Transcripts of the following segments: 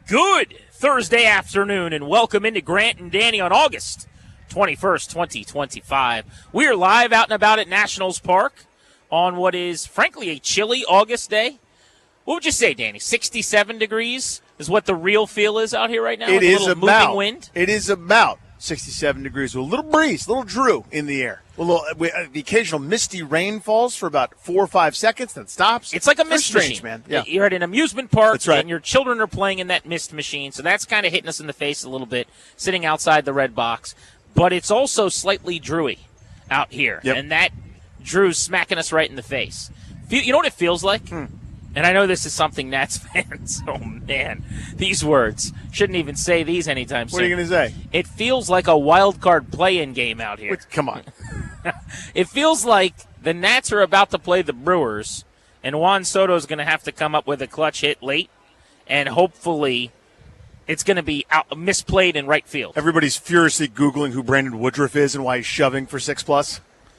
Good Thursday afternoon, and welcome into Grant and Danny on August 21st, 2025. We are live out and about at Nationals Park on what is, frankly, a chilly August day. What would you say, Danny? 67 degrees is what the real feel is out here right now? It is moving wind? It is about 67 degrees with a little breeze, a little drew in the air. The occasional misty rain falls for about 4 or 5 seconds, then stops. It's like a mist strange, machine. Man. Yeah. You're at an amusement park, That's right. And your children are playing in that mist machine, so that's kind of hitting us in the face a little bit, sitting outside the red box. But it's also slightly drewy out here, and that drew's smacking us right in the face. You know what it feels like? And I know this is something Nats fans, oh man, these words, shouldn't even say these anytime soon. What are you going to say? It feels like a wild card play-in game out here. Come on. It feels like the Nats are about to play the Brewers, and Juan Soto's going to have to come up with a clutch hit late, and hopefully it's going to be misplayed in right field. Everybody's furiously Googling who Brandon Woodruff is and why he's shoving for 6+.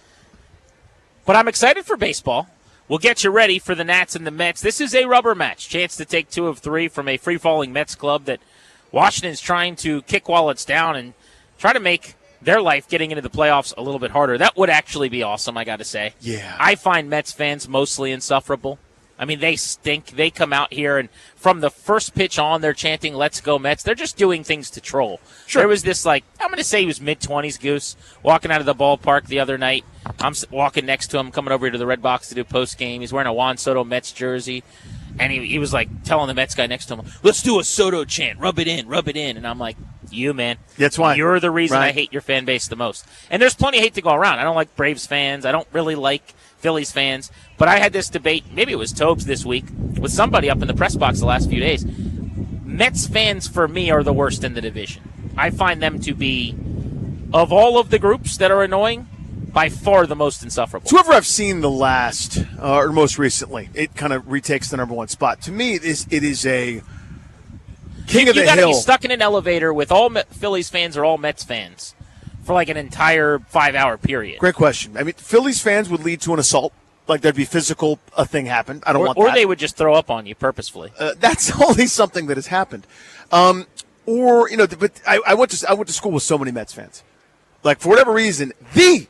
But I'm excited for baseball. We'll get you ready for the Nats and the Mets. This is a rubber match. Chance to take 2 of 3 from a free-falling Mets club that Washington's trying to kick while it's down and try to make their life getting into the playoffs a little bit harder. That would actually be awesome, I got to say. Yeah. I find Mets fans mostly insufferable. I mean, they stink. They come out here, and from the first pitch on, they're chanting, "Let's go Mets." They're just doing things to troll. Sure. There was this, I'm going to say he was mid-20s, Goose, walking out of the ballpark the other night. I'm walking next to him, coming over to the Red Box to do post-game. He's wearing a Juan Soto Mets jersey, and he was, telling the Mets guy next to him, "Let's do a Soto chant. Rub it in, rub it in." And I'm like, you, man. That's why. You're the reason Right. I hate your fan base the most. And there's plenty of hate to go around. I don't like Braves fans. I don't really like Phillies fans. But I had this debate, maybe it was Tobes this week, with somebody up in the press box the last few days. Mets fans, for me, are the worst in the division. I find them to be, of all of the groups that are annoying, by far the most insufferable. So whoever I've seen the last, or most recently, it kind of retakes the number one spot. To me, it is a king of the hill. You got to be stuck in an elevator with all Phillies fans or all Mets fans for an entire 5-hour period. Great question. I mean, Phillies fans would lead to an assault. There'd be physical, a thing happened. I don't want that. Or they would just throw up on you purposefully. That's only something that has happened. But I went to school with so many Mets fans. For whatever reason, the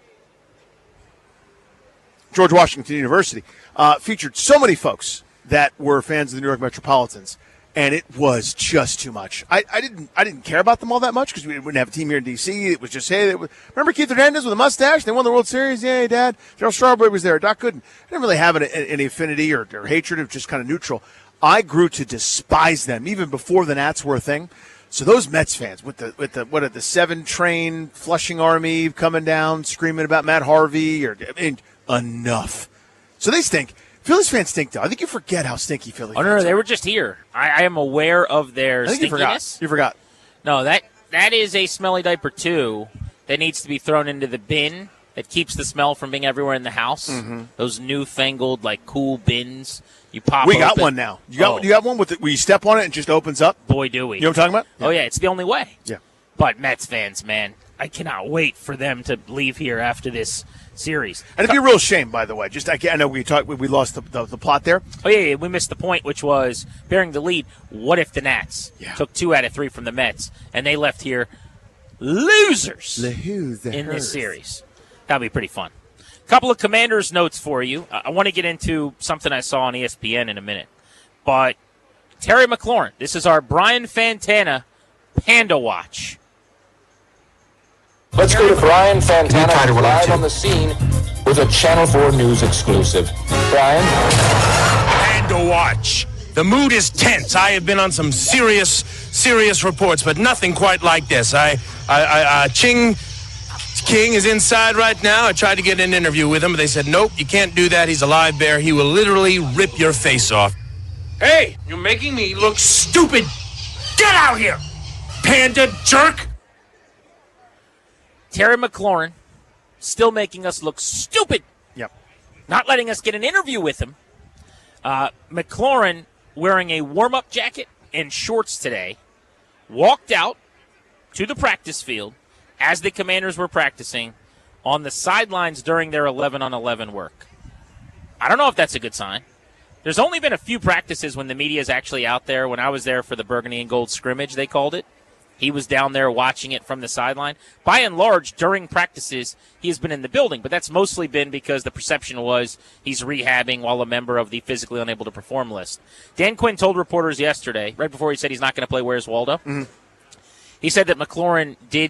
George Washington University featured so many folks that were fans of the New York Metropolitans, and it was just too much. I didn't care about them all that much because we wouldn't have a team here in D.C. It was just, remember Keith Hernandez with a mustache? They won the World Series. Yay, Dad. Darryl Strawberry was there. Doc Gooden. I didn't really have any affinity or hatred. It was just kind of neutral. I grew to despise them even before the Nats were a thing. So those Mets fans with the 7-train Flushing Army coming down screaming about Matt Harvey enough. So they stink. Phillies fans stink, though. I think you forget how stinky Philly fans are. No, they were just here. I am aware of their stinkiness. You forgot. No, that is a smelly diaper, too, that needs to be thrown into the bin that keeps the smell from being everywhere in the house. Mm-hmm. Those newfangled, cool bins. You pop We open. got one now. You got one where you step on it and it just opens up? Boy, do we. You know what I'm talking about? Yeah. Oh, yeah, it's the only way. Yeah. But Mets fans, man, I cannot wait for them to leave here after this series. And it'd be a real shame, by the way. I know we lost the plot there. Oh, yeah, we missed the point, which was bearing the lead. What if the Nats took 2 out of 3 from the Mets, and they left here losers in this series? That would be pretty fun. Couple of Commanders notes for you. I want to get into something I saw on ESPN in a minute. But Terry McLaurin, this is our Brian Fantana Panda Watch. Let's go to Brian Fantana live on the scene with a Channel 4 News exclusive. Brian? Panda Watch. The mood is tense. I have been on some serious reports, but nothing quite like this. Ching King is inside right now. I tried to get an interview with him, but they said, nope, you can't do that. He's a live bear. He will literally rip your face off. Hey, you're making me look stupid. Get out here, panda jerk. Terry McLaurin still making us look stupid. Yep. Not letting us get an interview with him. McLaurin wearing a warm-up jacket and shorts today, walked out to the practice field as the Commanders were practicing on the sidelines during their 11-on-11 work. I don't know if that's a good sign, There's only been a few practices when the media is actually out there. When I was there for the Burgundy and Gold scrimmage, they called it. He was down there watching it from the sideline. By and large, during practices, he has been in the building, but that's mostly been because the perception was he's rehabbing while a member of the physically unable to perform list. Dan Quinn told reporters yesterday, right before he said he's not going to play Where's Waldo, he said that McLaurin did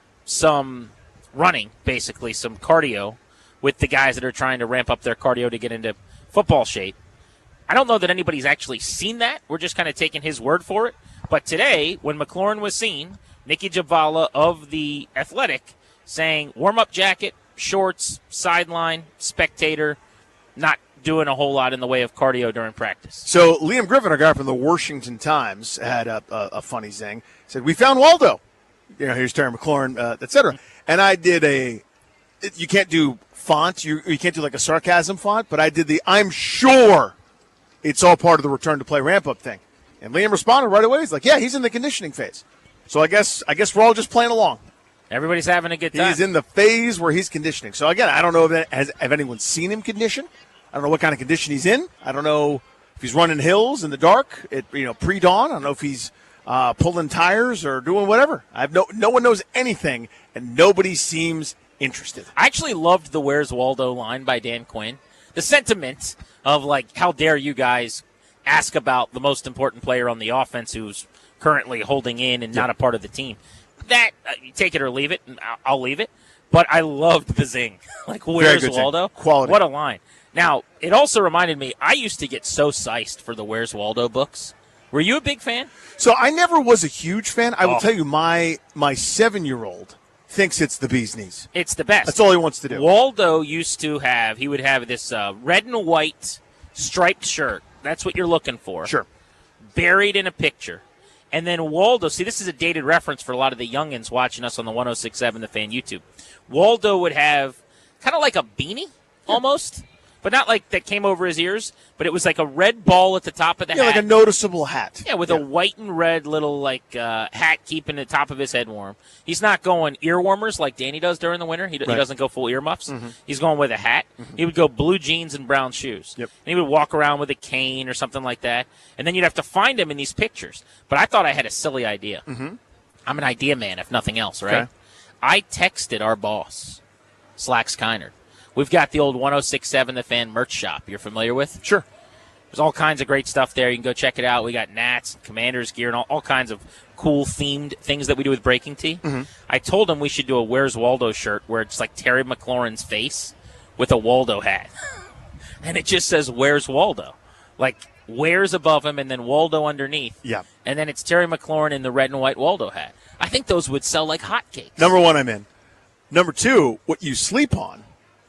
some running, basically, some cardio with the guys that are trying to ramp up their cardio to get into football shape. I don't know that anybody's actually seen that. We're just kind of taking his word for it. But today, when McLaurin was seen, Nicky Jhabvala of The Athletic saying warm-up jacket, shorts, sideline, spectator, not doing a whole lot in the way of cardio during practice. So Liam Griffin, our guy from the Washington Times, had a funny zing. Said, we found Waldo. Here's Terry McLaurin, et cetera. And I did you can't do font, you can't do like a sarcasm font, but I did the I'm sure it's all part of the return to play ramp-up thing. And Liam responded right away. He's like, yeah, he's in the conditioning phase. So I guess we're all just playing along. Everybody's having a good time. He's in the phase where he's conditioning. So, again, I don't know if anyone seen him condition. I don't know what kind of condition he's in. I don't know if he's running hills in the dark at pre-dawn. I don't know if he's pulling tires or doing whatever. No one knows anything, and nobody seems interested. I actually loved the Where's Waldo line by Dan Quinn. The sentiment of, like, how dare you guys ask about the most important player on the offense who's currently holding in and not a part of the team. That, take it or leave it, and I'll leave it. But I loved the zing. Like, Where's Waldo? Quality. What a line. Now, it also reminded me, I used to get so psyched for the Where's Waldo books. Were you a big fan? So I never was a huge fan. I will tell you, my 7-year-old thinks it's the bee's knees. It's the best. That's all he wants to do. Waldo used to have, he would have this red and white striped shirt. That's what you're looking for. Sure. Buried in a picture. And then Waldo, see, this is a dated reference for a lot of the youngins watching us on the 106.7 The Fan YouTube. Waldo would have kind of like a beanie, almost, but not like that came over his ears, but it was like a red ball at the top of the hat. Yeah, like a noticeable hat. Yeah, with a white and red little hat keeping the top of his head warm. He's not going ear warmers like Danny does during the winter. He doesn't go full earmuffs. Mm-hmm. He's going with a hat. Mm-hmm. He would go blue jeans and brown shoes. Yep. And he would walk around with a cane or something like that. And then you'd have to find him in these pictures. But I thought I had a silly idea. Mm-hmm. I'm an idea man, if nothing else, right? Okay. I texted our boss, Slacks Kynard. We've got the old 106.7 The Fan merch shop you're familiar with? Sure. There's all kinds of great stuff there. You can go check it out. We got Nats and Commanders gear and all kinds of cool themed things that we do with Breaking Tea. Mm-hmm. I told him we should do a Where's Waldo shirt where it's like Terry McLaurin's face with a Waldo hat. And it just says, Where's Waldo? Like, Where's above him and then Waldo underneath. Yeah. And then it's Terry McLaurin in the red and white Waldo hat. I think those would sell like hotcakes. Number one, I'm in. Number two, what you sleep on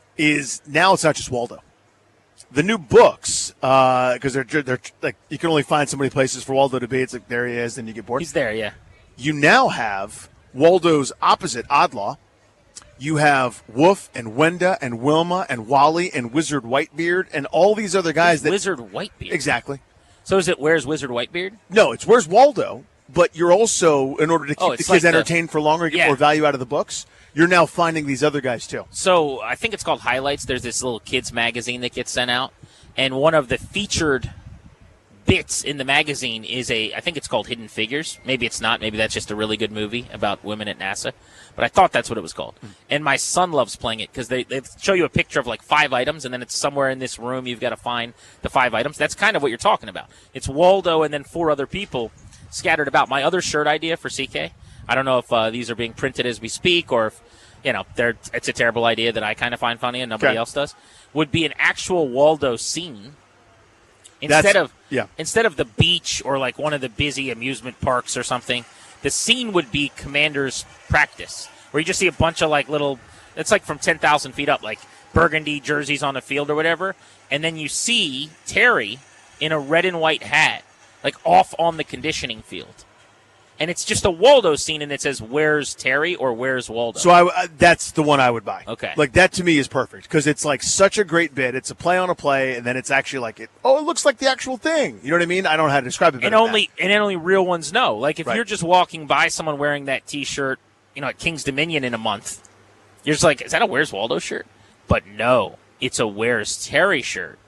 is now it's not just Waldo. The new books, because they're like you can only find so many places for Waldo to be. It's like there he is, and you get bored. He's there, yeah. You now have Waldo's opposite, Oddlaw. You have Wolf and Wenda and Wilma and Wally and Wizard Whitebeard and all these other guys. Wizard Whitebeard. Exactly. So is it Where's Wizard Whitebeard? No, it's Where's Waldo. But you're also, in order to keep the kids entertained for longer, get more value out of the books, you're now finding these other guys too. So I think it's called Highlights. There's this little kids magazine that gets sent out, and one of the featured bits in the magazine is I think it's called Hidden Figures. Maybe it's not. Maybe that's just a really good movie about women at NASA. But I thought that's what it was called. And my son loves playing it because they show you a picture of like 5 items, and then it's somewhere in this room you've got to find the 5 items. That's kind of what you're talking about. It's Waldo and then 4 other people scattered about. My other shirt idea for CK, I don't know if these are being printed as we speak or if, it's a terrible idea that I kind of find funny and nobody else does, would be an actual Waldo scene instead of the beach or like one of the busy amusement parks or something. The scene would be Commander's practice, where you just see a bunch of like little, it's like from 10,000 feet up, like burgundy jerseys on the field or whatever, and then you see Terry in a red and white hat, like off on the conditioning field. And it's just a Waldo scene, and it says, Where's Terry or Where's Waldo? So that's the one I would buy. Okay. Like, that to me is perfect, because it's like such a great bit. It's a play on a play, and then it's actually like, it looks like the actual thing. You know what I mean? I don't know how to describe it better and only real ones know. Like, if you're just walking by someone wearing that T-shirt, at King's Dominion in a month, you're just like, is that a Where's Waldo shirt? But no, it's a Where's Terry shirt.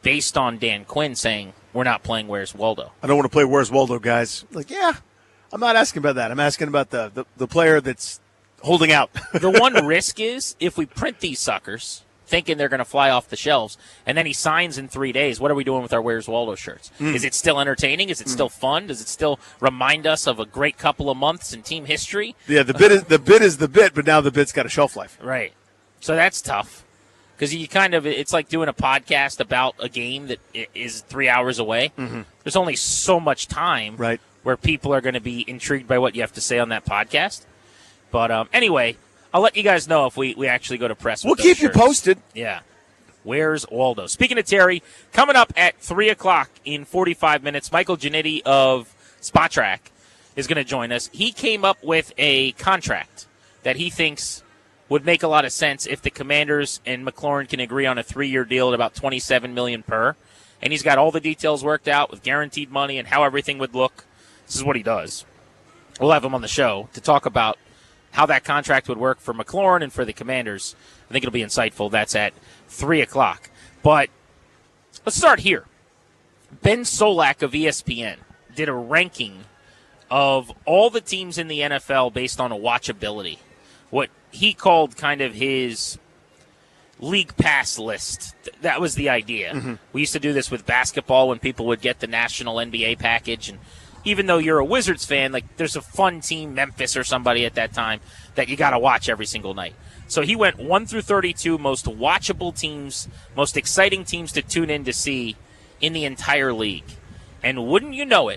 based on Dan Quinn saying, we're not playing Where's Waldo. I don't want to play Where's Waldo, guys. Like, yeah, I'm not asking about that. I'm asking about the player that's holding out. The one risk is if we print these suckers thinking they're going to fly off the shelves, and then he signs in 3 days, what are we doing with our Where's Waldo shirts? Is it still entertaining? Is it still fun? Does it still remind us of a great couple of months in team history? Yeah, the bit is the bit, but now the bit's got a shelf life. Right. So that's tough. Because it's like doing a podcast about a game that is 3 hours away. Mm-hmm. There's only so much time where people are going to be intrigued by what you have to say on that podcast. But anyway, I'll let you guys know if we actually go to press. We'll keep you posted. Yeah. Where's Waldo? Speaking of Terry, coming up at 3 o'clock in 45 minutes, Michael Giannitti of Spotrac is going to join us. He came up with a contract that he thinks would make a lot of sense if the Commanders and McLaurin can agree on a 3-year deal at about $27 million per. And he's got all the details worked out with guaranteed money and how everything would look. This is what he does. We'll have him on the show to talk about how that contract would work for McLaurin and for the Commanders. I think it'll be insightful. That's at 3 o'clock. But let's start here. Ben Solak of ESPN did a ranking of all the teams in the NFL based on a watchability. What he called kind of his league pass list. That was the idea. Mm-hmm. We used to do this with basketball when people would get the national NBA package. And even though you're a Wizards fan, like there's a fun team, Memphis or somebody at that time, that you got to watch every single night. So he went 1 through 32 most watchable teams, most exciting teams to tune in to see in the entire league. And wouldn't you know it,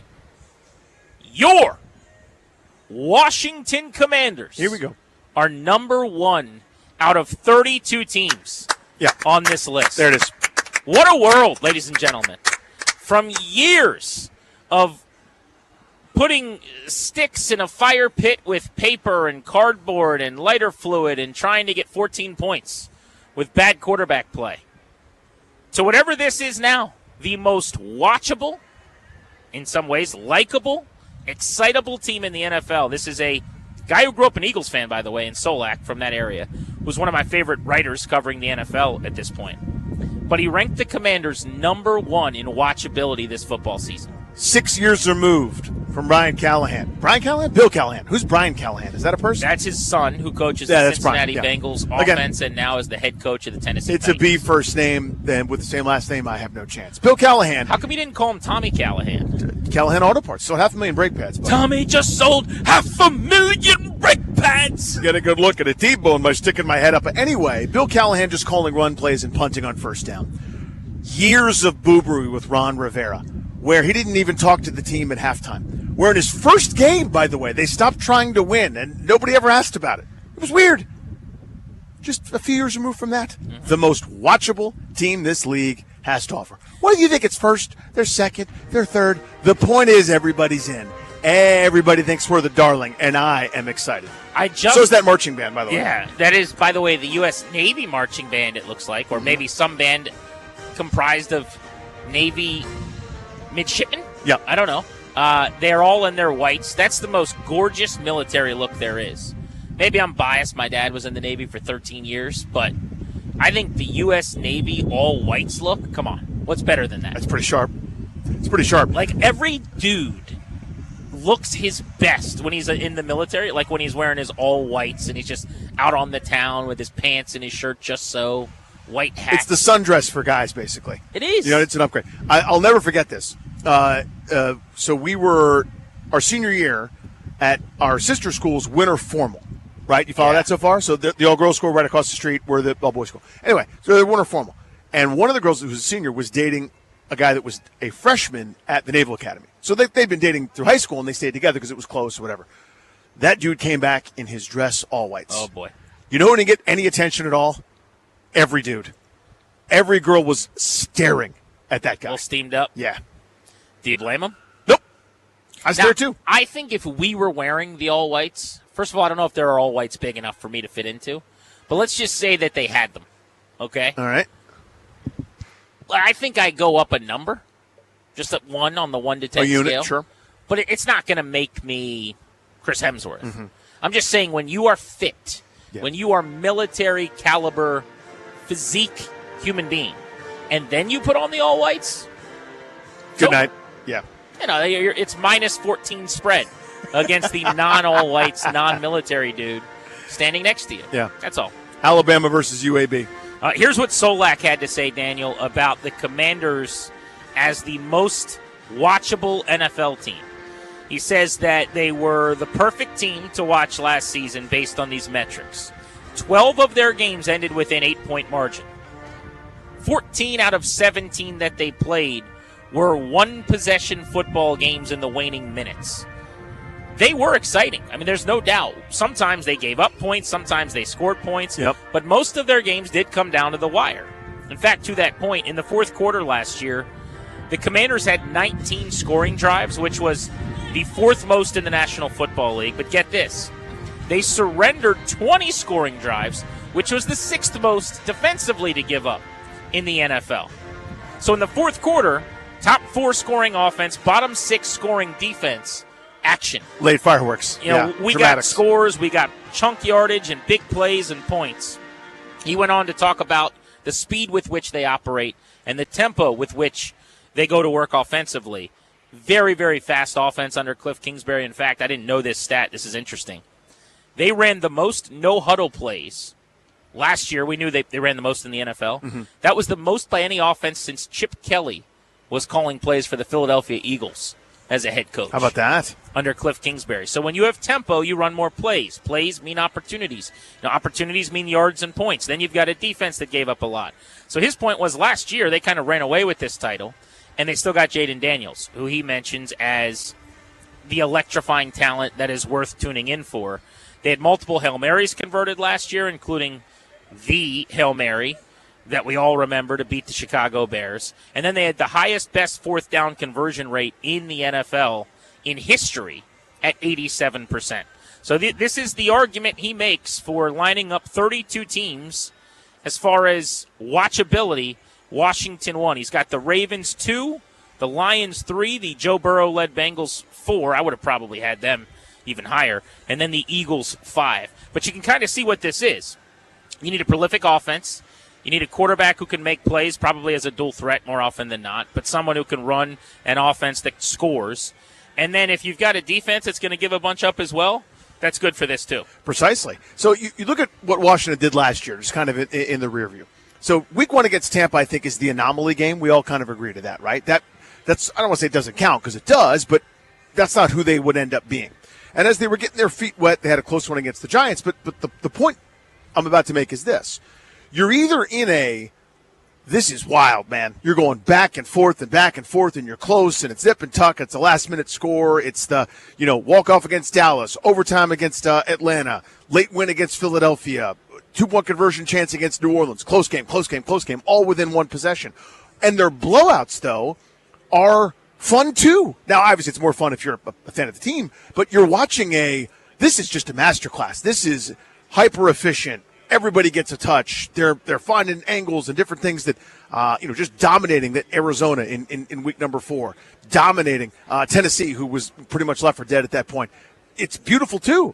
your Washington Commanders. Here we go. Are number 1 out of 32 teams on this list. There it is. What a world, ladies and gentlemen. From years of putting sticks in a fire pit with paper and cardboard and lighter fluid and trying to get 14 points with bad quarterback play. So whatever this is now, the most watchable, in some ways likable, excitable team in the NFL. This is a guy who grew up an Eagles fan, by the way, in Solak from that area, who's one of my favorite writers covering the NFL at this point. But he ranked the Commanders number 1 in watchability this football season. 6 years removed from Brian Callahan. Brian Callahan? Bill Callahan. Who's Brian Callahan? Is that a person? That's his son who coaches the Cincinnati Bengals offense and now is the head coach of the Tennessee It's Titans. A B first name, then with the same last name, I have no chance. Bill Callahan. How come you didn't call him Tommy Callahan? Callahan Auto Parts. Sold 500,000 brake pads. Buddy. Tommy just sold 500,000 brake pads. Get a good look at a T-bone by sticking my head up. But anyway, Bill Callahan just calling run plays and punting on first down. Years of boobery with Ron Rivera, where he didn't even talk to the team at halftime. Where in his first game, by the way, they stopped trying to win, and nobody ever asked about it. It was weird. Just a few years removed from that. Mm-hmm. The most watchable team this league has to offer. Whether you think it's first, they're second, they're third, the point is everybody's in. Everybody thinks we're the darling, and I am excited. So is that marching band, by the way. Yeah, that is, by the way, the U.S. Navy marching band, it looks like, or maybe some band comprised of Navy midshipmen? Yeah. I don't know. They're all in their whites. That's the most gorgeous military look there is. Maybe I'm biased. My dad was in the Navy for 13 years, but I think the U.S. Navy all whites look, come on, what's better than that? That's pretty sharp. It's pretty sharp. Like every dude looks his best when he's in the military, like when he's wearing his all whites and he's just out on the town with his pants and his shirt just so, white hat. It's the sundress for guys, basically. It is. You know, it's an upgrade. I'll never forget this. So we were, our senior year, at our sister school's winter formal, right? You follow that so far? So the all-girls school right across the street where the all-boys school. Anyway, so they're winter formal. And one of the girls who was a senior was dating a guy that was a freshman at the Naval Academy. So they'd been dating through high school, and they stayed together because it was close or whatever. That dude came back in his dress all whites. Oh, boy. You know who didn't get any attention at all? Every dude. Every girl was staring at that guy. All steamed up? Yeah. Do you blame him? Nope. I was there too. I think if we were wearing the all whites, first of all, I don't know if there are all whites big enough for me to fit into, but let's just say that they had them. Okay? All right. I think I go up a number, just at 1 on the 1 to 10 a unit, scale. Sure. But it's not going to make me Chris Hemsworth. Mm-hmm. I'm just saying when you are fit, when you are military caliber physique human being, and then you put on the all whites. Good night. Yeah. It's minus 14 spread against the non-all whites, non-military dude standing next to you. Yeah. That's all. Alabama versus UAB. Here's what Solak had to say, Daniel, about the Commanders as the most watchable NFL team. He says that they were the perfect team to watch last season based on these metrics. 12 of their games ended within 8-point margin. 14 out of 17 that they played were one-possession football games in the waning minutes. They were exciting. I mean, there's no doubt. Sometimes they gave up points. Sometimes they scored points. Yep. But most of their games did come down to the wire. In fact, to that point, in the fourth quarter last year, the Commanders had 19 scoring drives, which was the fourth most in the National Football League. But get this. They surrendered 20 scoring drives, which was the sixth most defensively to give up in the NFL. So in the fourth quarter, top 4 scoring offense, bottom 6 scoring defense, action. Late fireworks. We got scores, we got chunk yardage and big plays and points. He went on to talk about the speed with which they operate and the tempo with which they go to work offensively. Very, very fast offense under Cliff Kingsbury. In fact, I didn't know this stat. This is interesting. They ran the most no-huddle plays. Last year, we knew they ran the most in the NFL. Mm-hmm. That was the most by any offense since Chip Kelly was calling plays for the Philadelphia Eagles as a head coach. How about that? Under Cliff Kingsbury. So when you have tempo, you run more plays. Plays mean opportunities. Opportunities mean yards and points. Then you've got a defense that gave up a lot. So his point was last year they kind of ran away with this title, and they still got Jaden Daniels, who he mentions as the electrifying talent that is worth tuning in for. They had multiple Hail Marys converted last year, including the Hail Mary that we all remember to beat the Chicago Bears. And then they had the highest, best fourth down conversion rate in the NFL in history at 87%. So this is the argument he makes for lining up 32 teams as far as watchability. Washington 1. He's got the Ravens 2, the Lions 3, the Joe Burrow-led Bengals 4. I would have probably had them even higher. And then the Eagles 5. But you can kind of see what this is. You need a prolific offense. You need a quarterback who can make plays, probably as a dual threat more often than not, but someone who can run an offense that scores. And then if you've got a defense that's going to give a bunch up as well, that's good for this too. Precisely. So you look at what Washington did last year, just kind of in the rear view. So week 1 against Tampa, I think, is the anomaly game. We all kind of agree to that, right? That's I don't want to say it doesn't count because it does, but that's not who they would end up being. And as they were getting their feet wet, they had a close one against the Giants. But the point I'm about to make is this. You're either in this is wild, man. You're going back and forth, and you're close, and it's zip and tuck. It's a last-minute score. It's the, walk-off against Dallas, overtime against Atlanta, late win against Philadelphia, 2-point conversion chance against New Orleans, close game, all within one possession. And their blowouts, though, are fun, too. Now, obviously, it's more fun if you're a fan of the team, but you're watching this is just a masterclass. This is hyper-efficient. Everybody gets a touch. They're finding angles and different things that, just dominating that Arizona in week number 4, dominating Tennessee, who was pretty much left for dead at that point. It's beautiful too.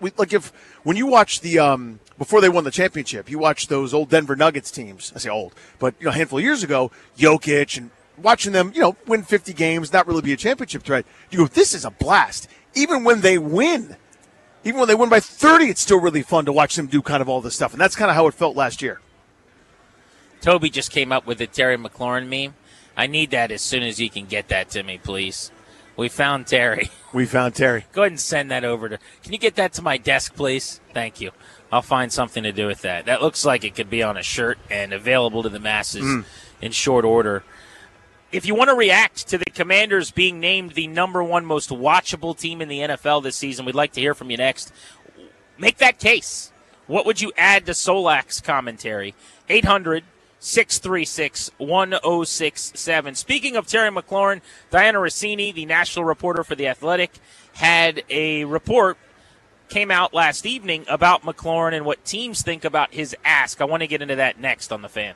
When you watch the before they won the championship, you watch those old Denver Nuggets teams. I say old, but a handful of years ago, Jokic, and watching them, win 50 games, not really be a championship threat. You go, this is a blast. Even when they win by 30, it's still really fun to watch them do kind of all this stuff. And that's kind of how it felt last year. Toby just came up with the Terry McLaurin meme. I need that as soon as you can get that to me, please. We found Terry. Go ahead and send that over to. Can you get that to my desk, please? Thank you. I'll find something to do with that. That looks like it could be on a shirt and available to the masses in short order. If you want to react to the Commanders being named the number 1 most watchable team in the NFL this season, we'd like to hear from you next. Make that case. What would you add to Solak's commentary? 800-636-1067. Speaking of Terry McLaurin, Diana Rossini, the national reporter for The Athletic, had a report came out last evening about McLaurin and what teams think about his ask. I want to get into that next on The Fan.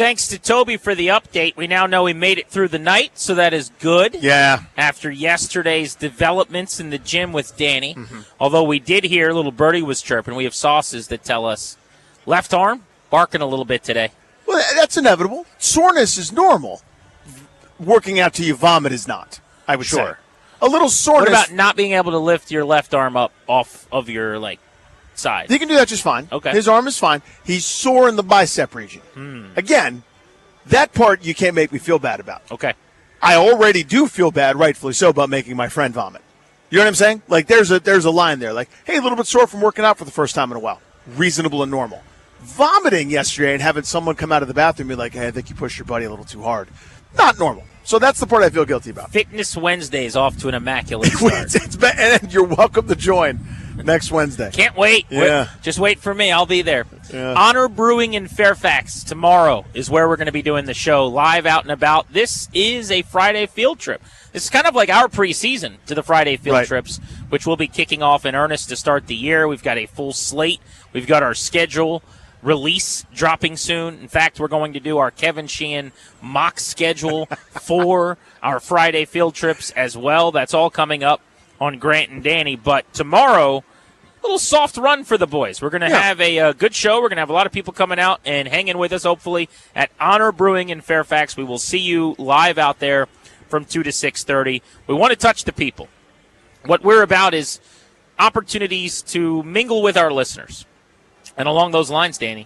Thanks to Toby for the update. We now know he made it through the night, so that is good. Yeah. After yesterday's developments in the gym with Danny. Although we did hear little birdie was chirping. We have sources that tell us left arm barking a little bit today. Well, that's inevitable. Soreness is normal. Working out till you vomit is not, I would say. A little soreness. What about not being able to lift your left arm up off of your, side? He can do that just fine. Okay. His arm is fine. He's sore in the bicep region. Again, that part you can't make me feel bad about. Okay. I already do feel bad, rightfully so, about making my friend vomit. You know what I'm saying? There's a line there. Hey, a little bit sore from working out for the first time in a while. Reasonable and normal. Vomiting yesterday and having someone come out of the bathroom and be like, hey, I think you pushed your buddy a little too hard. Not normal. So that's the part I feel guilty about. Fitness Wednesday is off to an immaculate start. And you're welcome to join next Wednesday. Can't wait. Yeah. Just wait for me. I'll be there. Yeah. Honor Brewing in Fairfax tomorrow is where we're going to be doing the show live out and about. This is a Friday field trip. This is kind of like our preseason to the Friday field trips, which will be kicking off in earnest to start the year. We've got a full slate. We've got our schedule release dropping soon. In fact, we're going to do our Kevin Sheehan mock schedule for our Friday field trips as well. That's all coming up on Grant and Danny. But tomorrow, a little soft run for the boys. We're going to have a good show. We're going to have a lot of people coming out and hanging with us, hopefully, at Honor Brewing in Fairfax. We will see you live out there from 2 to 6:30. We want to touch the people. What we're about is opportunities to mingle with our listeners. And along those lines, Danny,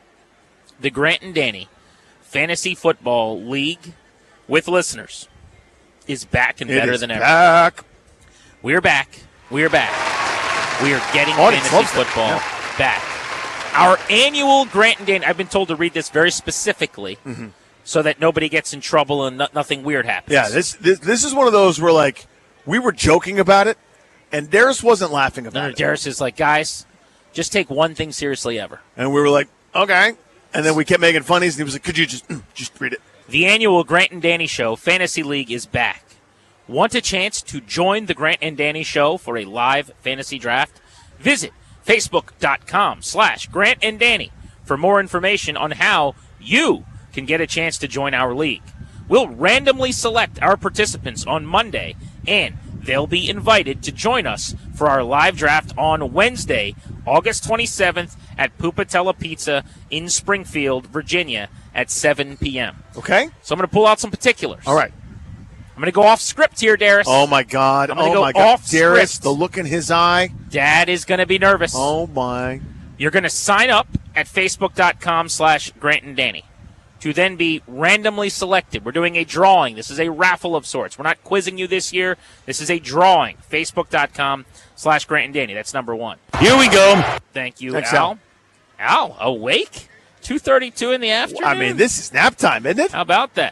the Grant and Danny Fantasy Football League with listeners is back and better than ever. Back. We're back. We're back. We are getting fantasy football back. Our annual Grant and Danny, I've been told to read this very specifically so that nobody gets in trouble and nothing weird happens. Yeah, this is one of those where, we were joking about it, and Darius wasn't laughing about it. Darius is like, guys, just take one thing seriously ever. And we were like, okay. And then we kept making funnies, and he was like, could you just read it? The annual Grant and Danny Show Fantasy League is back. Want a chance to join the Grant and Danny Show for a live fantasy draft? Visit Facebook.com/Grant and Danny for more information on how you can get a chance to join our league. We'll randomly select our participants on Monday, and they'll be invited to join us for our live draft on Wednesday, August 27th at Pupatella Pizza in Springfield, Virginia at 7 p.m. Okay. So I'm going to pull out some particulars. All right. I'm going to go off script here, Darius. Oh, my God. I'm going to go off Darius, script. the look in his eye. Dad is going to be nervous. Oh, my. You're going to sign up at Facebook.com/Grant and Danny to then be randomly selected. We're doing a drawing. This is a raffle of sorts. We're not quizzing you this year. This is a drawing. Facebook.com/Grant and Danny. That's number one. Here we go. Thank you, Thanks, Al. Al, awake? 2:32 in the afternoon? I mean, this is nap time, isn't it? How about that?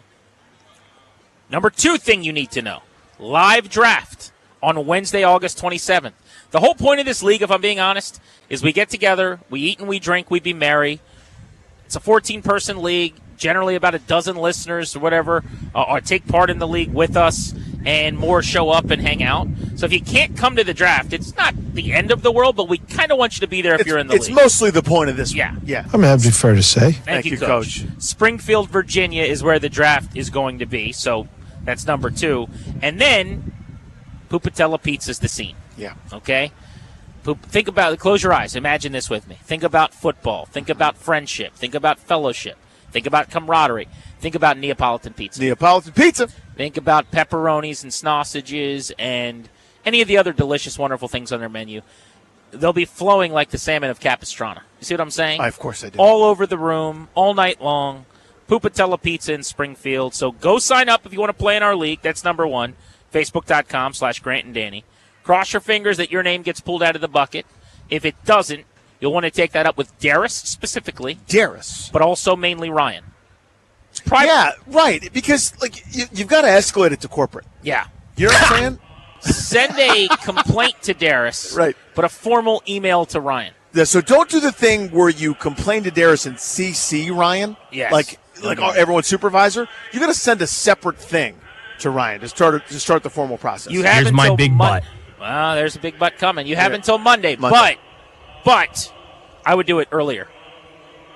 Number two thing you need to know. Live draft on Wednesday, August 27th. The whole point of this league, if I'm being honest, is we get together, we eat and we drink, we be merry. It's a 14-person league. Generally about a dozen listeners or whatever or take part in the league with us, and more show up and hang out. So if you can't come to the draft, it's not the end of the world, but we kind of want you to be there if you're in the league. It's mostly the point of this one. Yeah. I'm happy fair to say. Thank you, Coach. Springfield, Virginia is where the draft is going to be, so that's number two. And then Pupatella Pizza's the scene. Yeah. Okay? Think about it. Close your eyes. Imagine this with me. Think about football. Think about friendship. Think about fellowship. Think about camaraderie. Think about Neapolitan pizza. Neapolitan pizza. Think about pepperonis and sausages and any of the other delicious, wonderful things on their menu. They'll be flowing like the salmon of Capistrano. You see what I'm saying? Of course I do. All over the room, all night long. Pupatella Pizza in Springfield. So go sign up if you want to play in our league. That's number one. Facebook.com/Grant and Danny. Cross your fingers that your name gets pulled out of the bucket. If it doesn't, you'll want to take that up with Darius specifically. Darius. But also mainly Ryan. Yeah, right. Because you've got to escalate it to corporate. Yeah. You know what I'm saying? Send a complaint to Darius. Right. But a formal email to Ryan. Yeah, so don't do the thing where you complain to Darius and CC Ryan. Yes. Like everyone's supervisor. You got to send a separate thing to Ryan to start the formal process. You have Here's my until big butt. Well, there's a big butt coming. You have until Monday. Monday. But I would do it earlier.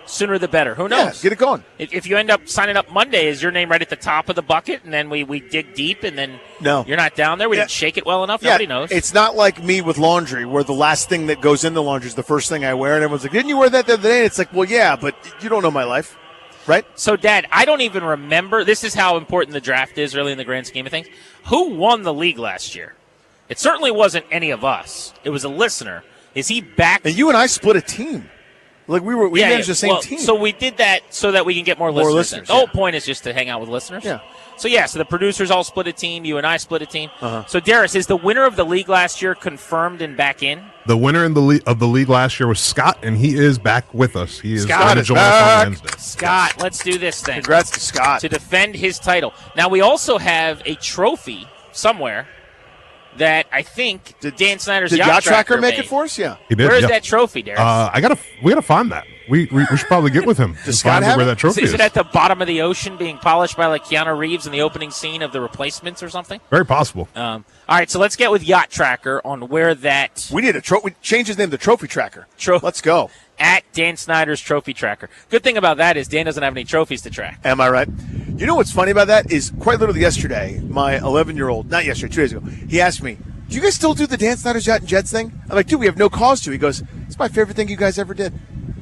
Sooner the better. Who knows? Yeah, get it going. If you end up signing up Monday, is your name right at the top of the bucket, and then we dig deep, and then you're not down there? We didn't shake it well enough? Yeah, Nobody knows. It's not like me with laundry, where the last thing that goes in the laundry is the first thing I wear, and everyone's like, didn't you wear that the other day? And it's like, well, yeah, but you don't know my life, right? So, Dad, I don't even remember. This is how important the draft is, really, in the grand scheme of things. Who won the league last year? It certainly wasn't any of us. It was a listener. Is he back? And you and I split a team. Like we managed the same team. So we did that so that we can get more listeners. The whole point is just to hang out with listeners. Yeah. So the producers all split a team. You and I split a team. So Darius, is the winner of the league last year confirmed and back in? The winner of the league last year was Scott, and he is back with us. He is going to join us on Wednesday. Scott, let's do this thing. Congrats to Scott. To defend his title. Now, we also have a trophy somewhere that I think Dan Snyder's Yacht Tracker make it for us? Yeah. He did. Where is that trophy, Darius? We gotta find that. We should probably get with him. Does Scott have where that trophy is it at the bottom of the ocean being polished by like Keanu Reeves in the opening scene of The Replacements or something? Very possible. All right, so let's get with Yacht Tracker on where that. We need we change his name to Trophy Tracker. Let's go. At Dan Snyder's Trophy Tracker. Good thing about that is Dan doesn't have any trophies to track. Am I right? You know what's funny about that is quite literally yesterday, my 11-year-old, not yesterday, 2 days ago, he asked me, do you guys still do the Dan Snyder's Yacht and Jets thing? I'm like, dude, we have no cause to. He goes, it's my favorite thing you guys ever did.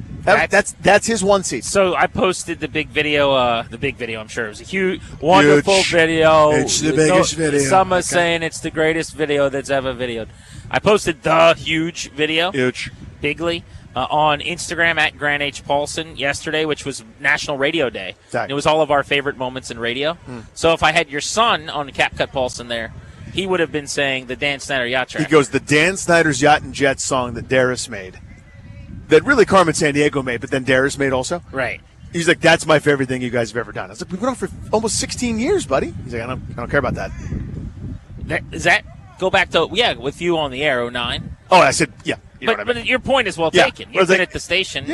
That's his one seat. So I posted the big video. I'm sure it was a huge, wonderful video. It's the biggest video. Some are saying it's the greatest video that's ever videoed. I posted the huge video. Huge. Bigly. On Instagram at Grant H. Paulson yesterday, which was National Radio Day. Exactly. It was all of our favorite moments in radio. So if I had your son on CapCut Paulson there, he would have been saying the Dan Snyder Yacht Tracker. He goes, the Dan Snyder's Yacht and Jets song that Darius made. That really Carmen Sandiego made, but then Darius made also. Right. He's like, that's my favorite thing you guys have ever done. I was like, we've been on for almost 16 years, buddy. He's like, I don't care about that. Does that go back to, with you on the air, 09? Oh, I said, yeah. You know what I mean. But your point is well taken. You've been at the station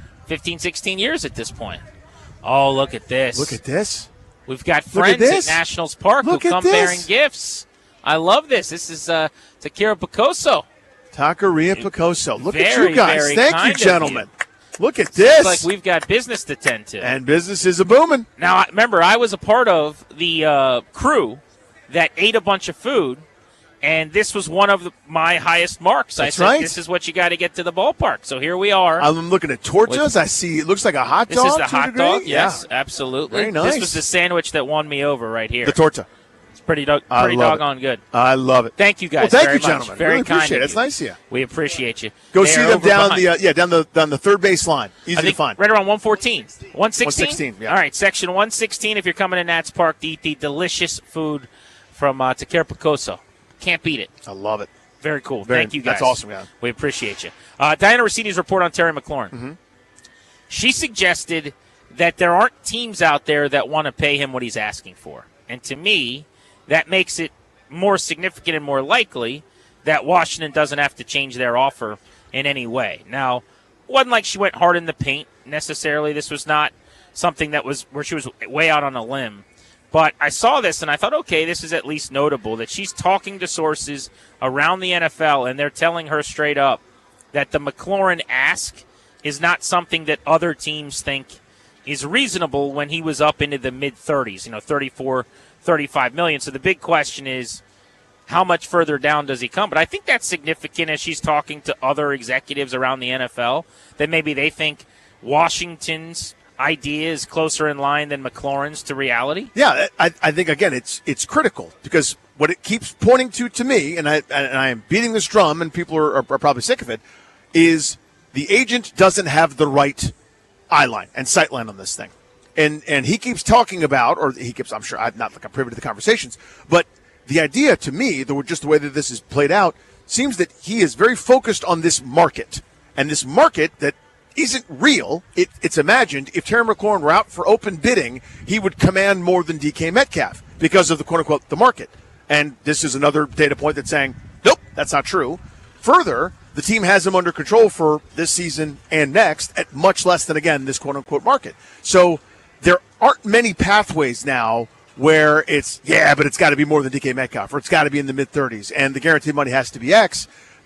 15, 16 years at this point. Oh, look at this. Look at this. We've got friends at Nationals Park who come bearing gifts. I love this. This is Takira Picoso. Taqueria Picoso. Look at you guys. Thank you, gentlemen. Look at this. It's like we've got business to tend to. And business is a-booming. Now, remember, I was a part of the crew that ate a bunch of food, and this was one of my highest marks. That's I said, right. This is what you got to get to the ballpark. So here we are. I'm looking at tortas. I see it looks like a hot dog. This is the hot dog. Yes, absolutely. Very nice. This was the sandwich that won me over right here. The torta. It's pretty doggone good. I love it. Thank you guys. Well, thank you, much. gentlemen. Very really kind. Appreciate it. It's nice of you. We appreciate you. Go see them down the third base line. Easy to find. Right around 114. 116? 116, yeah. All right, section 116 if you're coming to Nats Park to eat the delicious food from Takira Picoso. Can't beat it. I love it. Very cool. Thank you, guys. That's awesome, man. We appreciate you. Diana Rossini's report on Terry McLaurin. Mm-hmm. She suggested that there aren't teams out there that want to pay him what he's asking for. And to me, that makes it more significant and more likely that Washington doesn't have to change their offer in any way. Now, it wasn't like she went hard in the paint necessarily. This was not something that was where she was way out on a limb. But I saw this and I thought, okay, this is at least notable that she's talking to sources around the NFL and they're telling her straight up that the McLaurin ask is not something that other teams think is reasonable when he was up into the mid-30s, 34, 35 million. So the big question is, how much further down does he come? But I think that's significant as she's talking to other executives around the NFL, that maybe they think Washington's idea is closer in line than McLaurin's to reality. Yeah, I think, again, it's critical because what it keeps pointing to me, and I am beating this drum and people are probably sick of it, is the agent doesn't have the right eye line and sight line on this thing. And he keeps talking about, I'm sure, I'm not like I'm privy to the conversations, but the idea to me, just the way that this is played out, seems that he is very focused on this market. And this market that isn't real, it's imagined. If Terry McLaurin were out for open bidding, he would command more than DK Metcalf because of the quote-unquote the market. And this is another data point that's saying, nope, that's not true. Further, the team has him under control for this season and next at much less than, again, this quote-unquote market. So there aren't many pathways now where it's, but it's got to be more than DK Metcalf, or it's got to be in the mid-30s, and the guaranteed money has to be X.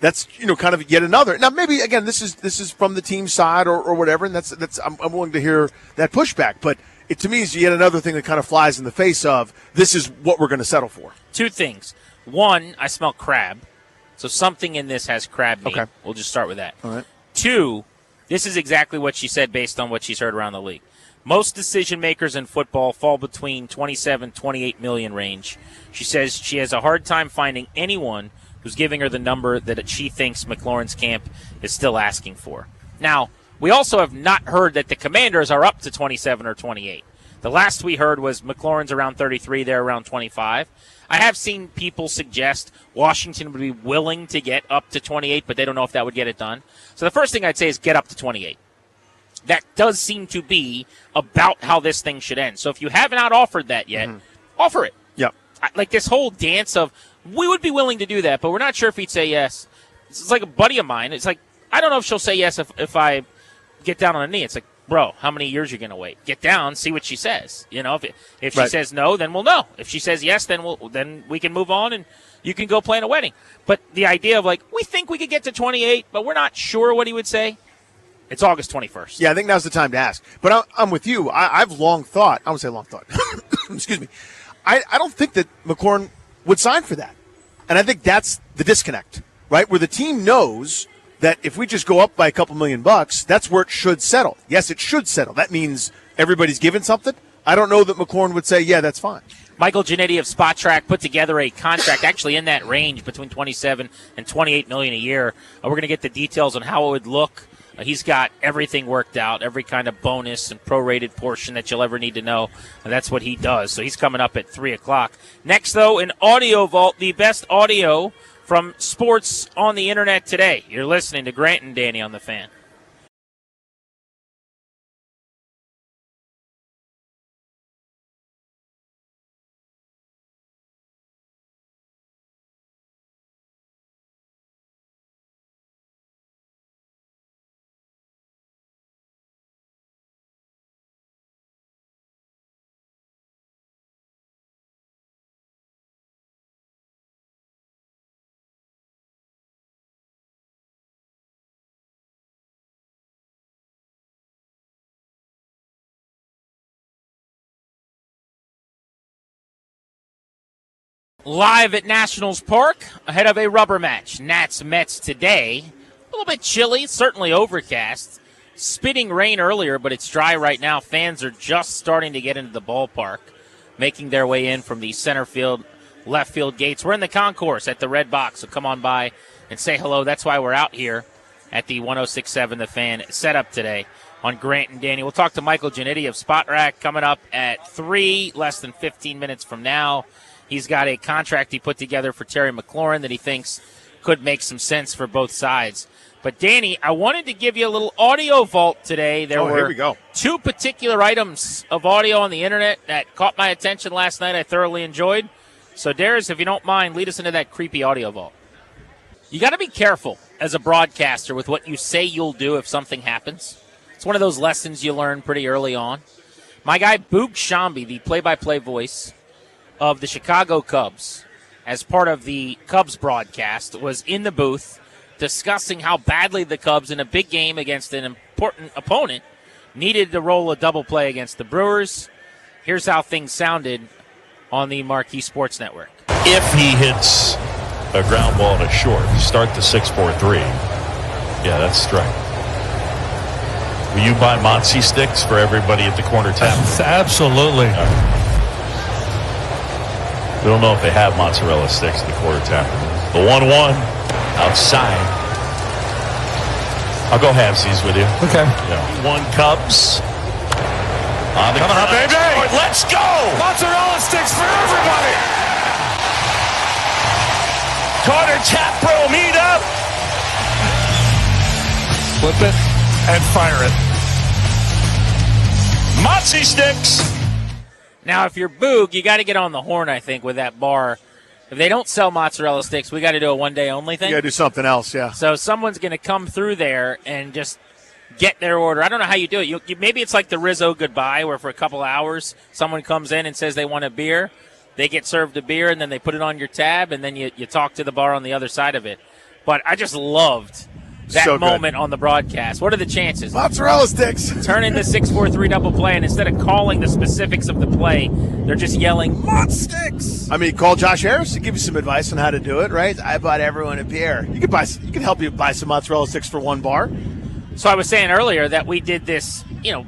that's kind of yet another. Now maybe again this is from the team side or whatever, and that's I'm willing to hear that pushback, but it to me is yet another thing that kind of flies in the face of this is what we're going to settle for. Two things. One, I smell crab, so something in this has crab meat. Okay. We'll just start with that. All right. Two, this is exactly what she said based on what she's heard around the league. Most decision makers in football fall between 27, 28 million range. She says she has a hard time finding anyone who's giving her the number that she thinks McLaurin's camp is still asking for. Now, we also have not heard that the Commanders are up to 27 or 28. The last we heard was McLaurin's around 33, they're around 25. I have seen people suggest Washington would be willing to get up to 28, but they don't know if that would get it done. So the first thing I'd say is get up to 28. That does seem to be about how this thing should end. So if you have not offered that yet, offer it. Yep. Like this whole dance of, we would be willing to do that, but we're not sure if he'd say yes. It's like a buddy of mine. It's like, I don't know if she'll say yes if I get down on a knee. It's like, bro, how many years are you going to wait? Get down, see what she says. If she says no, then we'll know. If she says yes, then we can move on and you can go plan a wedding. But the idea of we think we could get to 28, but we're not sure what he would say. It's August 21st. Yeah, I think now's the time to ask. But I'm with you. I've long thought. I would say long thought. Excuse me. I don't think that McLaurin would sign for that. And I think that's the disconnect, right? Where the team knows that if we just go up by a couple $1 million, that's where it should settle. Yes, it should settle. That means everybody's given something. I don't know that McLaurin would say, yeah, that's fine. Michael Giannetti of Spot Track put together a contract actually in that range between 27 and 28 million a year. We're going to get the details on how it would look. He's got everything worked out, every kind of bonus and prorated portion that you'll ever need to know, and that's what he does. So he's coming up at 3 o'clock. Next, though, in Audio Vault, the best audio from sports on the internet today. You're listening to Grant and Danny on The Fan. Live at Nationals Park, ahead of a rubber match. Nats-Mets today. A little bit chilly, certainly overcast. Spitting rain earlier, but it's dry right now. Fans are just starting to get into the ballpark, making their way in from the center field, left field gates. We're in the concourse at the Red Box, so come on by and say hello. That's why we're out here at the 106.7 The Fan setup today on Grant and Danny. We'll talk to Michael Giannetti of Spot Rack coming up at 3, less than 15 minutes from now. He's got a contract he put together for Terry McLaurin that he thinks could make some sense for both sides. But, Danny, I wanted to give you a little audio vault today. There were here we go. 2 particular items of audio on the Internet that caught my attention last night I thoroughly enjoyed. So, Darius, if you don't mind, lead us into that creepy audio vault. You got to be careful as a broadcaster with what you say you'll do if something happens. It's one of those lessons you learn pretty early on. My guy, Boog Shambi, the play-by-play voice of the Chicago Cubs, as part of the Cubs broadcast, was in the booth discussing how badly the Cubs, in a big game against an important opponent, needed to roll a double play against the Brewers. Here's how things sounded on the Marquee Sports Network. If he hits a ground ball to short, start the 6-4-3. Yeah, that's strike. Will you buy Monty sticks for everybody at the corner tap? Absolutely. We don't know if they have mozzarella sticks at the quarter tap. The 1-1 outside. I'll go halvesies with you. Okay. Yeah. 1 Cubs. On the Coming up, baby. Let's go. Mozzarella sticks for everybody. Carter Tap Pro, meet up. Flip it and fire it. Mozzie sticks. Now, if you're Boog, you got to get on the horn, I think, with that bar. If they don't sell mozzarella sticks, we got to do a one-day-only thing. You got to do something else, yeah. So someone's going to come through there and just get their order. I don't know how you do it. You maybe it's like the Rizzo goodbye, where for a couple hours someone comes in and says they want a beer. They get served a beer, and then they put it on your tab, and then you talk to the bar on the other side of it. But I just loved that moment on the broadcast. What are the chances? Mozzarella sticks. Turn in the 6-4-3 double play, and instead of calling the specifics of the play, they're just yelling, Mod sticks! I mean, call Josh Harris to give you some advice on how to do it, right? I bought everyone a beer. You can help you buy some mozzarella sticks for $1. So I was saying earlier that we did this,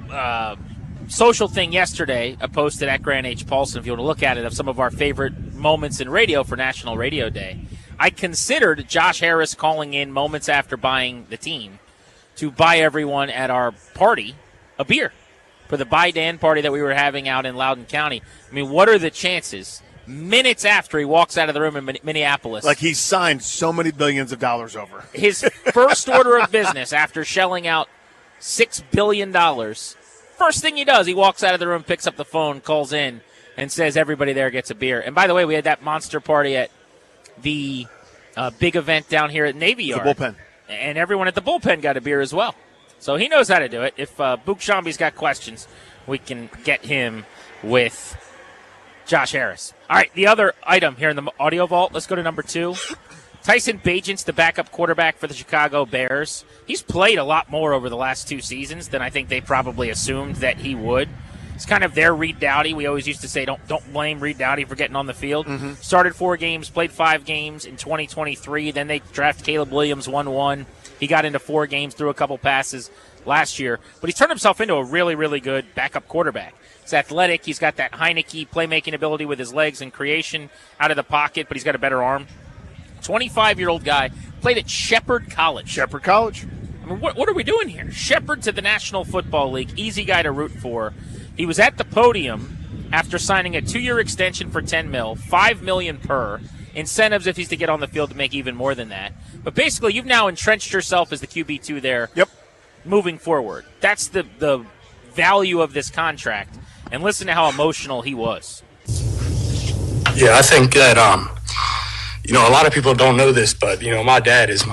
social thing yesterday, a posted at Grant H. Paulson, if you want to look at it, of some of our favorite moments in radio for National Radio Day. I considered Josh Harris calling in moments after buying the team to buy everyone at our party a beer for the Buy Dan party that we were having out in Loudoun County. I mean, what are the chances minutes after he walks out of the room in Minneapolis? Like he's signed so many billions of dollars over. His first order of business after shelling out $6 billion, first thing he does, he walks out of the room, picks up the phone, calls in, and says everybody there gets a beer. And by the way, we had that monster party at the big event down here at Navy Yard. The bullpen. And everyone at the bullpen got a beer as well. So he knows how to do it. If Book Shambi's got questions, we can get him with Josh Harris. All right, the other item here in the audio vault, let's go to number 2. Tyson Bagent's the backup quarterback for the Chicago Bears. He's played a lot more over the last 2 seasons than I think they probably assumed that he would. It's kind of their Reed Doughty. We always used to say don't blame Reed Doughty for getting on the field. Mm-hmm. Started 4 games, played 5 games in 2023. Then they drafted Caleb Williams 1-1. He got into 4 games, threw a couple passes last year. But he's turned himself into a really, really good backup quarterback. He's athletic. He's got that Heineke playmaking ability with his legs and creation out of the pocket, but he's got a better arm. 25-year-old guy, played at Shepherd College. Shepherd College. I mean, what are we doing here? Shepherd to the National Football League. Easy guy to root for. He was at the podium after signing a 2-year extension for $10 million, $5 million per. Incentives if he's to get on the field to make even more than that. But basically, you've now entrenched yourself as the QB2 there. Yep. Moving forward. That's the value of this contract. And listen to how emotional he was. Yeah, I think that, a lot of people don't know this, but, my dad is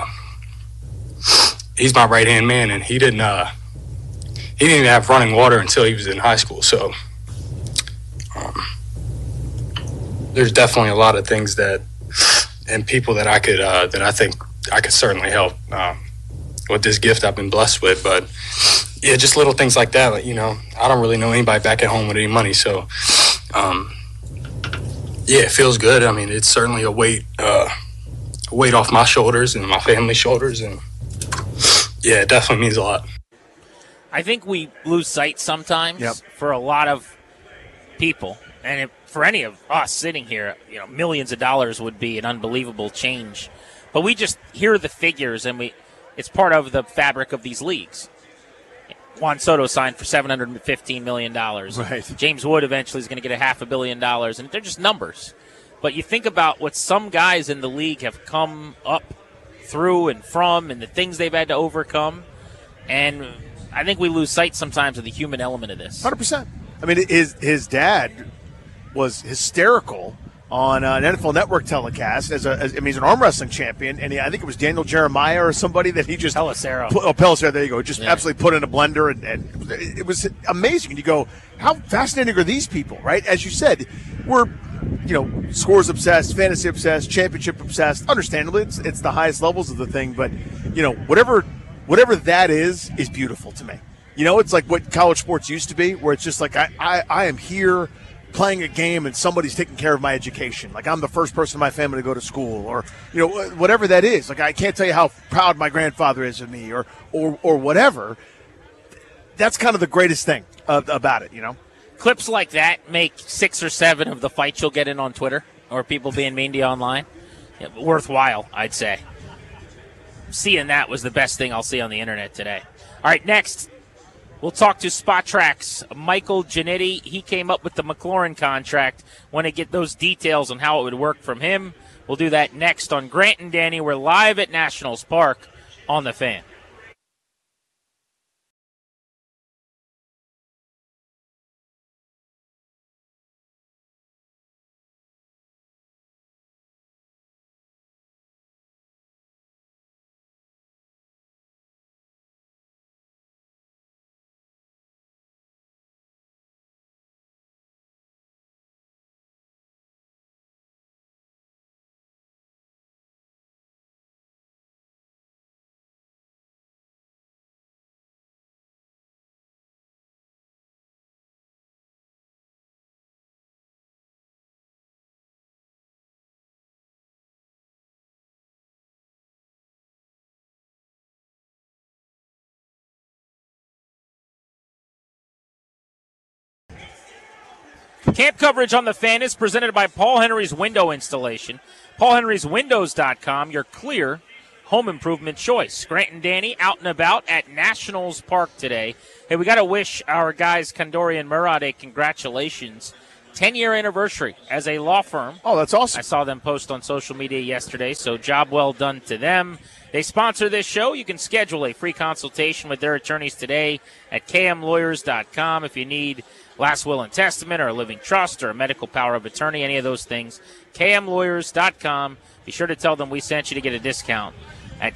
he's my right-hand man, and he didn't even have running water until he was in high school. So there's definitely a lot of things and people that I think I could certainly help with this gift I've been blessed with. But yeah, just little things like that. Like, I don't really know anybody back at home with any money. So yeah, it feels good. I mean, it's certainly a weight off my shoulders and my family's shoulders. And yeah, it definitely means a lot. I think we lose sight sometimes for a lot of people, and for any of us sitting here, millions of dollars would be an unbelievable change. But we just hear the figures, and it's part of the fabric of these leagues. Juan Soto signed for $715 million. Right. James Wood eventually is going to get $500 million, and they're just numbers. But you think about what some guys in the league have come up through and from and the things they've had to overcome, and I think we lose sight sometimes of the human element of this. 100%. I mean, his dad was hysterical on an NFL Network telecast he's an arm wrestling champion, and I think it was Daniel Jeremiah or somebody that he just Pelissero. Pelissero, there you go. Just absolutely put in a blender, and it was amazing. And you go, how fascinating are these people, right? As you said, we're scores obsessed, fantasy obsessed, championship obsessed. Understandably, it's the highest levels of the thing, but whatever that is beautiful to me. It's like what college sports used to be, where it's just like I am here playing a game and somebody's taking care of my education. Like I'm the first person in my family to go to school, or whatever that is. Like I can't tell you how proud my grandfather is of me, or whatever. That's kind of the greatest thing about it, Clips like that make 6 or 7 of the fights you'll get in on Twitter or people being mean to you online. Worthwhile, I'd say. Seeing that was the best thing I'll see on the internet today. All right, next, we'll talk to Spotrac's Michael Giannitti. He came up with the McLaurin contract. Want to get those details on how it would work from him. We'll do that next on Grant and Danny. We're live at Nationals Park on The Fan. Camp coverage on the Fan is presented by Paul Henry's Window Installation. PaulHenry'sWindows.com, your clear home improvement choice. Grant and Danny out and about at Nationals Park today. Hey, we got to wish our guys Kandori and Murad a congratulations. 10-year anniversary as a law firm. Oh, that's awesome. I saw them post on social media yesterday, so job well done to them. They sponsor this show. You can schedule a free consultation with their attorneys today at kmlawyers.com if you need last will and testament or a living trust or a medical power of attorney, any of those things. kmlawyers.com. Be sure to tell them we sent you to get a discount at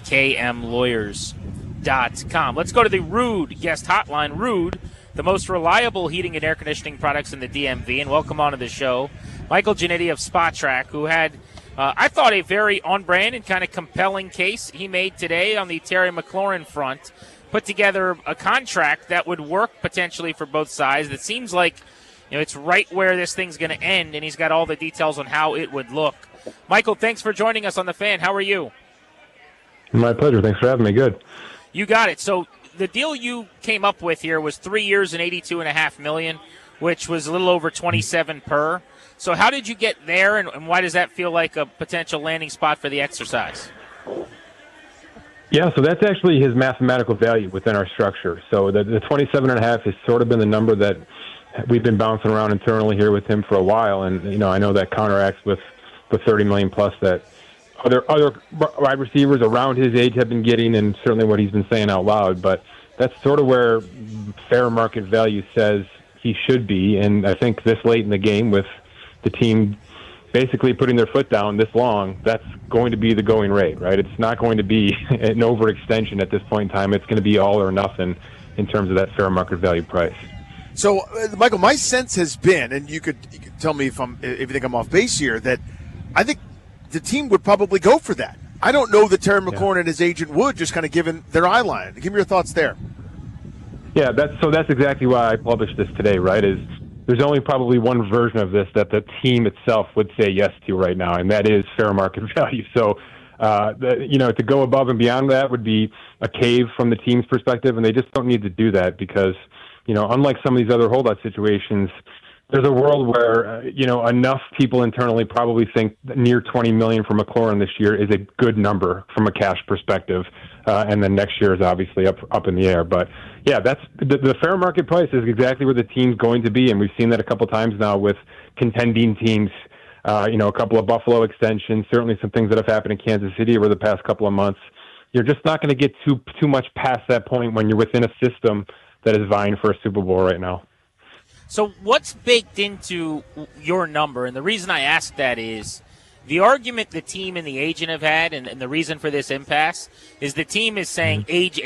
kmlawyers.com. Let's go to the Ruud guest hotline. Ruud, the most reliable heating and air conditioning products in the DMV, and welcome onto the show, Michael Giannetti of Spotrac, who had, I thought, a very on-brand and kind of compelling case he made today on the Terry McLaurin front, put together a contract that would work potentially for both sides. It seems like it's right where this thing's going to end, and he's got all the details on how it would look. Michael, thanks for joining us on The Fan. How are you? My pleasure. Thanks for having me. Good. You got it. So the deal you came up with here was 3 years and $82.5 million, which was a little over $27 per. So how did you get there, and why does that feel like a potential landing spot for the exercise? Yeah, so that's actually his mathematical value within our structure. So the 27.5 has sort of been the number that we've been bouncing around internally here with him for a while, and I know that counteracts with the $30 million plus that other wide receivers around his age have been getting, and certainly what he's been saying out loud. But that's sort of where fair market value says he should be, and I think this late in the game with the team basically putting their foot down this long, that's going to be the going rate, right? It's not going to be an overextension at this point in time. It's going to be all or nothing in terms of that fair market value price. So, Michael, my sense has been, and you could tell me if you think I'm off base here, that I think the team would probably go for that. I don't know that Terry McLaurin and his agent would, just kind of given their eye line. Give me your thoughts there. Yeah, that's exactly why I published this today, right? Is there's only probably one version of this that the team itself would say yes to right now, and that is fair market value. So, to go above and beyond that would be a cave from the team's perspective, and they just don't need to do that because, unlike some of these other holdout situations, there's a world where, enough people internally probably think that near $20 million for McLaurin this year is a good number from a cash perspective. And then next year is obviously up in the air. But, yeah, that's the fair market price is exactly where the team's going to be. And we've seen that a couple times now with contending teams, a couple of Buffalo extensions, certainly some things that have happened in Kansas City over the past couple of months. You're just not going to get too much past that point when you're within a system that is vying for a Super Bowl right now. So what's baked into your number? And the reason I ask that is the argument the team and the agent have had, and the reason for this impasse, is the team is saying age.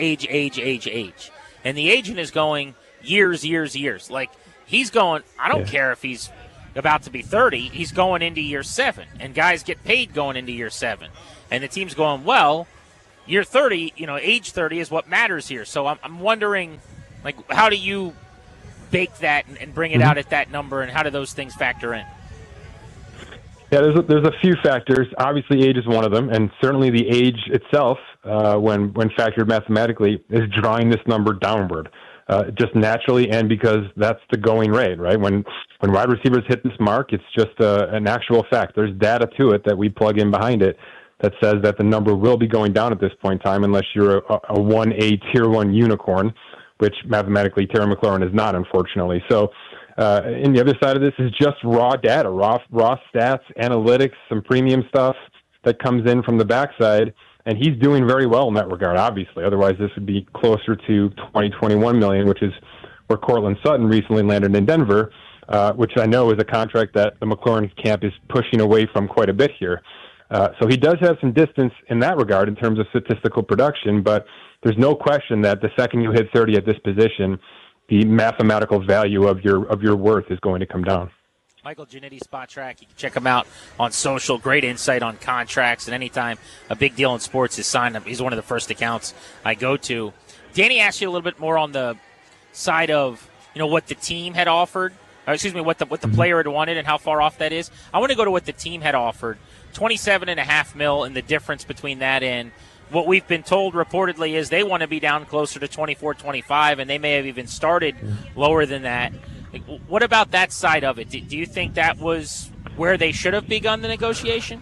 And the agent is going years. Like, he's going, I don't care if he's about to be 30. He's going into year 7. And guys get paid going into year 7. And the team's going, well, year 30, age 30 is what matters here. So I'm wondering, like, how do you bake that and bring it out at that number, and how do those things factor in? Yeah, there's a few factors. Obviously, age is one of them, and certainly the age itself, when factored mathematically, is drawing this number downward, just naturally, and because that's the going rate, right? When wide receivers hit this mark, it's just an actual fact. There's data to it that we plug in behind it that says that the number will be going down at this point in time, unless you're a 1A Tier 1 unicorn, which mathematically Terry McLaurin is not, unfortunately. So, and the other side of this is just raw data, raw stats, analytics, some premium stuff that comes in from the backside, and he's doing very well in that regard, obviously. Otherwise, this would be closer to $21 million, which is where Cortland Sutton recently landed in Denver, which I know is a contract that the McLaurin camp is pushing away from quite a bit here. So he does have some distance in that regard in terms of statistical production, but there's no question that the second you hit 30 at this position, the mathematical value of your worth is going to come down. Michael Giannetti, Spotrac. You can check him out on social. Great insight on contracts, and anytime a big deal in sports is signed, he's one of the first accounts I go to. Danny asked you a little bit more on the side of what the team had offered. What the player had wanted and how far off that is. I want to go to what the team had offered. $27.5 million, and the difference between that and what we've been told reportedly is they want to be down closer to 24, 25, and they may have even started lower than that. Like, what about that side of it? Do you think that was where they should have begun the negotiation?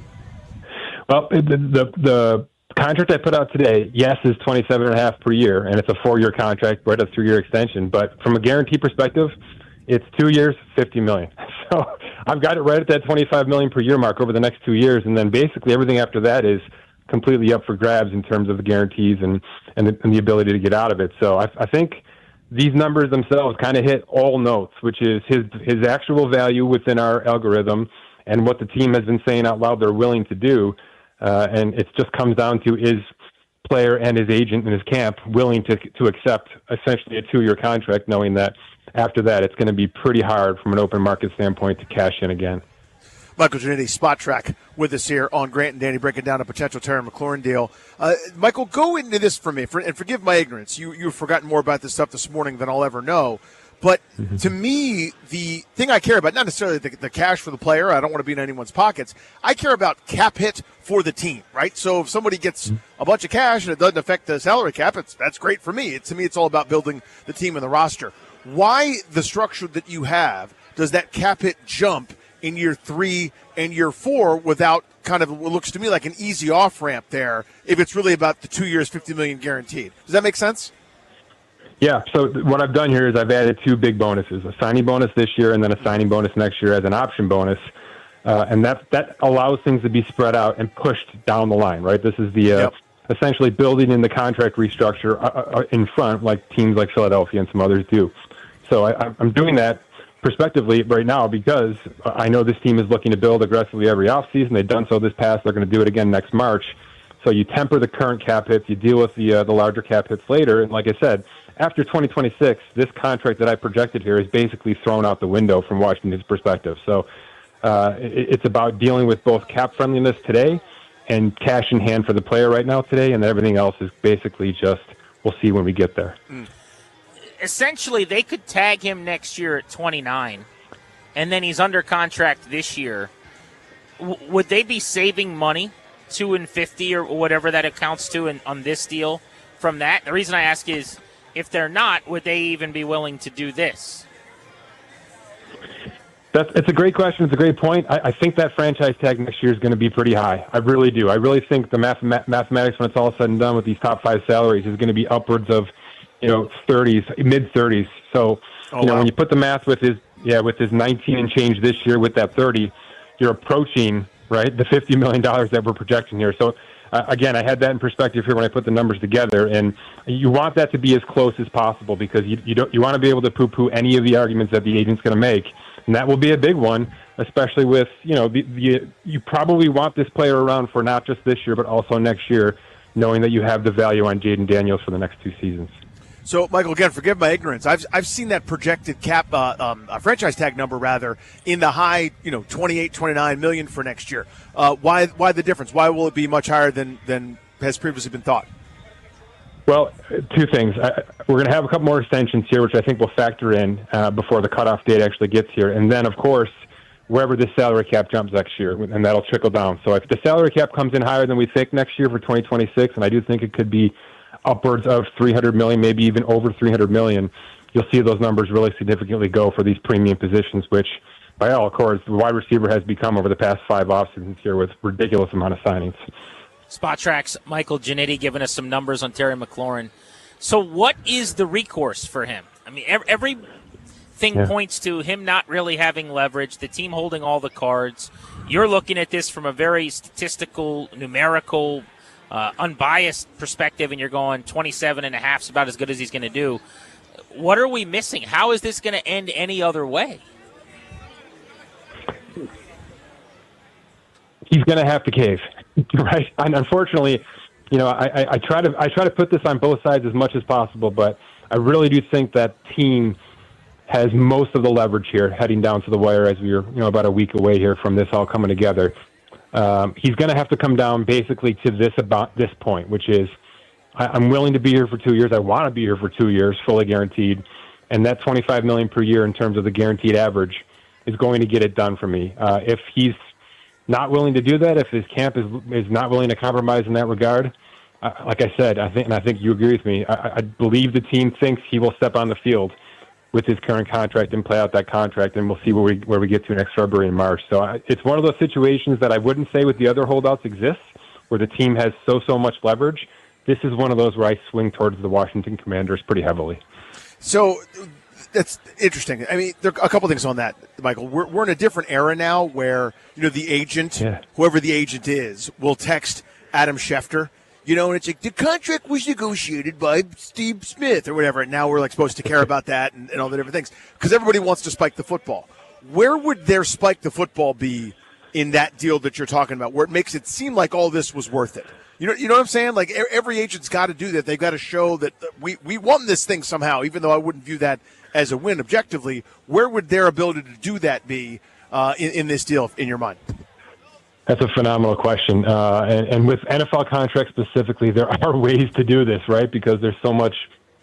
Well, the contract I put out today, yes, is $27.5 per year, and it's a 4-year contract, but a 3-year extension. But from a guarantee perspective, it's 2 years, $50 million. So I've got it right at that $25 million per year mark over the next 2 years, and then basically everything after that is completely up for grabs in terms of the guarantees and the ability to get out of it. So I think these numbers themselves kind of hit all notes, which is his actual value within our algorithm and what the team has been saying out loud they're willing to do. And it just comes down to is player and his agent and his camp willing to accept essentially a 2-year contract, knowing that after that it's going to be pretty hard from an open market standpoint to cash in again. Michael Ginnitti, Spot Track, with us here on Grant and Danny, breaking down a potential Terry McLaurin deal. Michael, go into this for me, and forgive my ignorance. You've forgotten more about this stuff this morning than I'll ever know. But to me, the thing I care about, not necessarily the cash for the player, I don't want to be in anyone's pockets. I care about cap hit for the team, right? So if somebody gets a bunch of cash and it doesn't affect the salary cap, that's great for me. To me, it's all about building the team and the roster. Why the structure that you have does that cap hit jump in year 3 and year 4 without kind of what looks to me like an easy off-ramp there if it's really about the 2 years, $50 million guaranteed? Does that make sense? Yeah, so what I've done here is I've added 2 big bonuses, a signing bonus this year and then a signing bonus next year as an option bonus. And that allows things to be spread out and pushed down the line, right? This is the essentially building in the contract restructure in front like teams like Philadelphia and some others do. So I'm doing that prospectively right now because I know this team is looking to build aggressively every offseason. They've done so this past. They're going to do it again next March. So you temper the current cap hits. You deal with the larger cap hits later. And like I said, after 2026, this contract that I projected here is basically thrown out the window from Washington's perspective. So it's about dealing with both cap friendliness today and cash in hand for the player right now today, and everything else is basically just we'll see when we get there. Essentially, they could tag him next year at 29, and then he's under contract this year. Would they be saving money, $250 or whatever that accounts to on this deal from that? The reason I ask is, if they're not, would they even be willing to do this? It's a great question. It's a great point. I think that franchise tag next year is going to be pretty high. I really do. I really think the mathematics, when it's all said and done with these top 5 salaries, is going to be upwards of 30s, mid-30s. So, when you put the math with his 19 and change this year with that 30, you're approaching, right, the $50 million that we're projecting here. So, again, I had that in perspective here when I put the numbers together, and you want that to be as close as possible because you want to be able to poo-poo any of the arguments that the agent's going to make, and that will be a big one, especially with you probably want this player around for not just this year but also next year, knowing that you have the value on Jaden Daniels for the next 2 seasons. So, Michael, again, forgive my ignorance. I've seen that projected cap, franchise tag number rather, in the high, 28, 29 million for next year. Why the difference? Why will it be much higher than has previously been thought? Well, 2 things. We're going to have a couple more extensions here, which I think will factor in before the cutoff date actually gets here. And then, of course, wherever the salary cap jumps next year, and that'll trickle down. So if the salary cap comes in higher than we think next year for 2026, and I do think it could be upwards of $300 million, maybe even over $300 million, you'll see those numbers really significantly go for these premium positions, which, by all accords, the wide receiver has become over the past 5 offseasons here with ridiculous amount of signings. Spot Track's Michael Ginnitti giving us some numbers on Terry McLaurin. So what is the recourse for him? I mean, everything points to him not really having leverage, the team holding all the cards. You're looking at this from a very statistical, numerical, unbiased perspective, and you're going 27.5 is about as good as he's going to do. What are we missing? How is this going to end any other way? He's going to have to cave, right? And unfortunately, I try to put this on both sides as much as possible, but I really do think that team has most of the leverage here heading down to the wire as we're about a week away here from this all coming together. He's going to have to come down basically to this point, which is I'm willing to be here for 2 years. I want to be here for 2 years, fully guaranteed. And that $25 million per year in terms of the guaranteed average is going to get it done for me. If he's not willing to do that, if his camp is not willing to compromise in that regard, like I said, I think you agree with me, I believe the team thinks he will step on the field with his current contract and play out that contract, and we'll see where we get to next February and March. So it's one of those situations that I wouldn't say with the other holdouts exists, where the team has so much leverage. This is one of those where I swing towards the Washington Commanders pretty heavily. So that's interesting. I mean, there are a couple things on that, Michael. We're in a different era now where, the agent, whoever the agent is, will text Adam Schefter, and it's like, the contract was negotiated by Steve Smith or whatever, and now we're supposed to care about that and all the different things because everybody wants to spike the football. Where would their spike the football be in that deal that you're talking about, where it makes it seem like all this was worth it? You know what I'm saying? Like, every agent's got to do that. They've got to show that we won this thing somehow, even though I wouldn't view that as a win objectively. Where would their ability to do that be in this deal, in your mind? That's a phenomenal question. And with NFL contracts specifically, there are ways to do this, right? Because there's so much,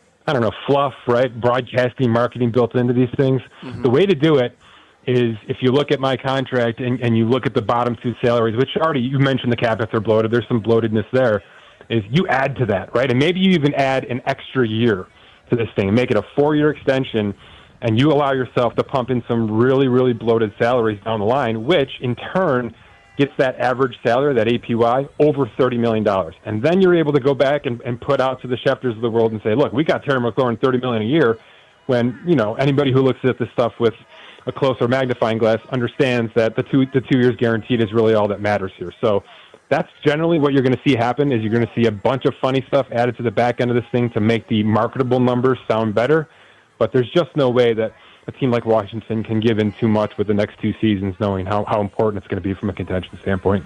fluff, right? Broadcasting, marketing built into these things. Mm-hmm. The way to do it is if you look at my contract and you look at the bottom two salaries, which already you mentioned the cap if they're bloated, there's some bloatedness there, is you add to that, right? And maybe you even add an extra year to this thing and make it a 4-year extension, and you allow yourself to pump in some really, really bloated salaries down the line, which in turn gets that average salary, that APY, over $30 million. And then you're able to go back and put out to the Schefters of the world and say, look, we got Terry McLaurin $30 million a year, when, anybody who looks at this stuff with a closer magnifying glass understands that the 2 years guaranteed is really all that matters here. So that's generally what you're going to see happen, is you're going to see a bunch of funny stuff added to the back end of this thing to make the marketable numbers sound better. But there's just no way that a team like Washington can give in too much with the next 2 seasons, knowing how important it's going to be from a contention standpoint.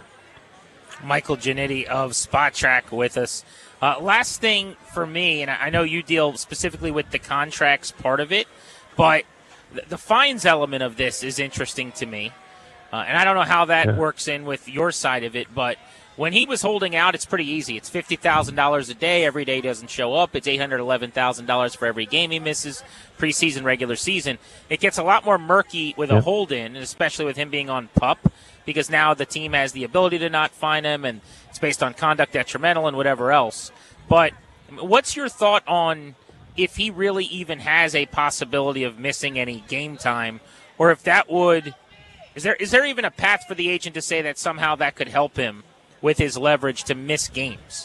Michael Giannitti of Spot Track with us. Last thing for me, and I know you deal specifically with the contracts part of it, but the fines element of this is interesting to me. And I don't know how that works in with your side of it, but when he was holding out, it's pretty easy. It's $50,000 a day. Every day he doesn't show up. It's $811,000 for every game he misses, preseason, regular season. It gets a lot more murky with a hold-in, and especially with him being on PUP, because now the team has the ability to not fine him, and it's based on conduct detrimental and whatever else. But what's your thought on if he really even has a possibility of missing any game time, or if that would – is there even a path for the agent to say that somehow that could help him with his leverage to miss games?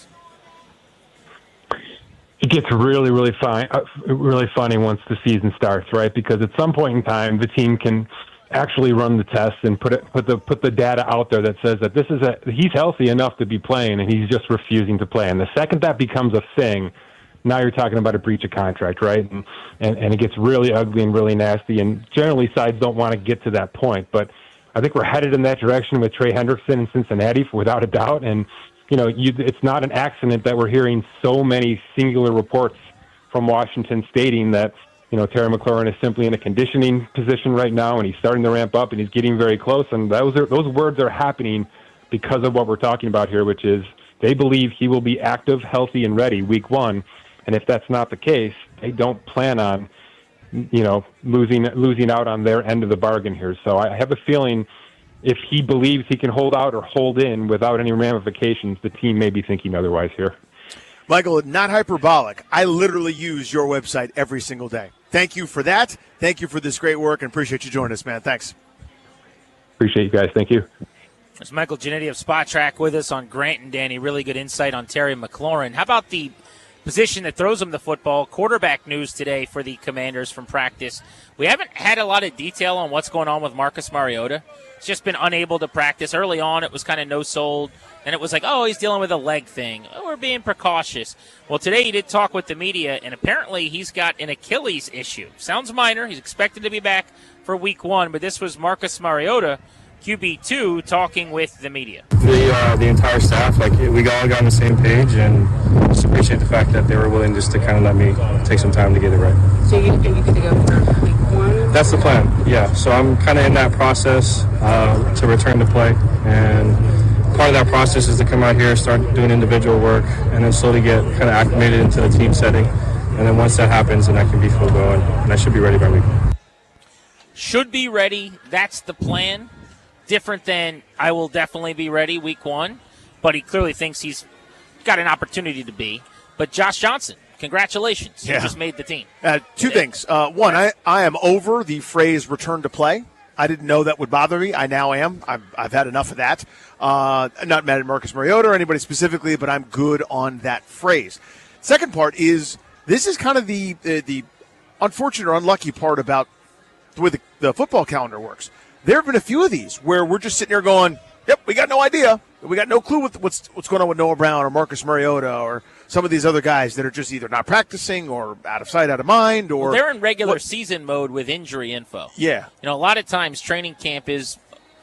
It gets really, really funny once the season starts, right? Because at some point in time, the team can actually run the tests and put the data out there that says that he's healthy enough to be playing, and he's just refusing to play. And the second that becomes a thing, now you're talking about a breach of contract, right? And it gets really ugly and really nasty. And generally, sides don't want to get to that point, but I think we're headed in that direction with Trey Hendrickson in Cincinnati, without a doubt. And it's not an accident that we're hearing so many singular reports from Washington stating that Terry McLaurin is simply in a conditioning position right now, and he's starting to ramp up, and he's getting very close. And those words are happening because of what we're talking about here, which is they believe he will be active, healthy, and ready week 1. And if that's not the case, they don't plan on losing out on their end of the bargain here. So I have a feeling if he believes he can hold out or hold in without any ramifications, the team may be thinking otherwise here. Michael, not hyperbolic. I literally use your website every single day. Thank you for that. Thank you for this great work, and appreciate you joining us, man. Thanks. Appreciate you guys. Thank you. There's Michael Giannitti of Spot Track with us on Grant and Danny. Really good insight on Terry McLaurin. How about the position that throws him the football? Quarterback news today for the Commanders from practice. We haven't had a lot of detail on what's going on with Marcus Mariota. He's just been unable to practice. Early on, it was kind of no-sold. Then it was like, he's dealing with a leg thing. We're being precautious. Well, today he did talk with the media, and apparently he's got an Achilles issue. Sounds minor. He's expected to be back for week 1, but this was Marcus Mariota, QB2, talking with the media. The entire staff, we all got on the same page, and just appreciate the fact that they were willing just to kind of let me take some time to get it right. So you good to go for week 1? That's the plan, yeah. So I'm kind of in that process to return to play, and part of that process is to come out here, start doing individual work, and then slowly get kind of acclimated into the team setting. And then once that happens, then I can be full going, and I should be ready by week 1. Should be ready. That's the plan. Different than I will definitely be ready week 1, but he clearly thinks he's got an opportunity to be. But Josh Johnson, Congratulations. Yeah. You just made the team. Two things. One, I am over the phrase return to play. I didn't know that would bother me. I now am. I've had enough of that. Not mad at Marcus Mariota or anybody specifically, but I'm good on that phrase. Second part is this is kind of the unfortunate or unlucky part about the way the football calendar works. There have been a few of these where we're just sitting here going, yep, we got no idea. We got no clue what's going on with Noah Brown or Marcus Mariota or some of these other guys that are just either not practicing or out of sight, out of mind. Or they're in regular season mode with injury info. Yeah. A lot of times training camp is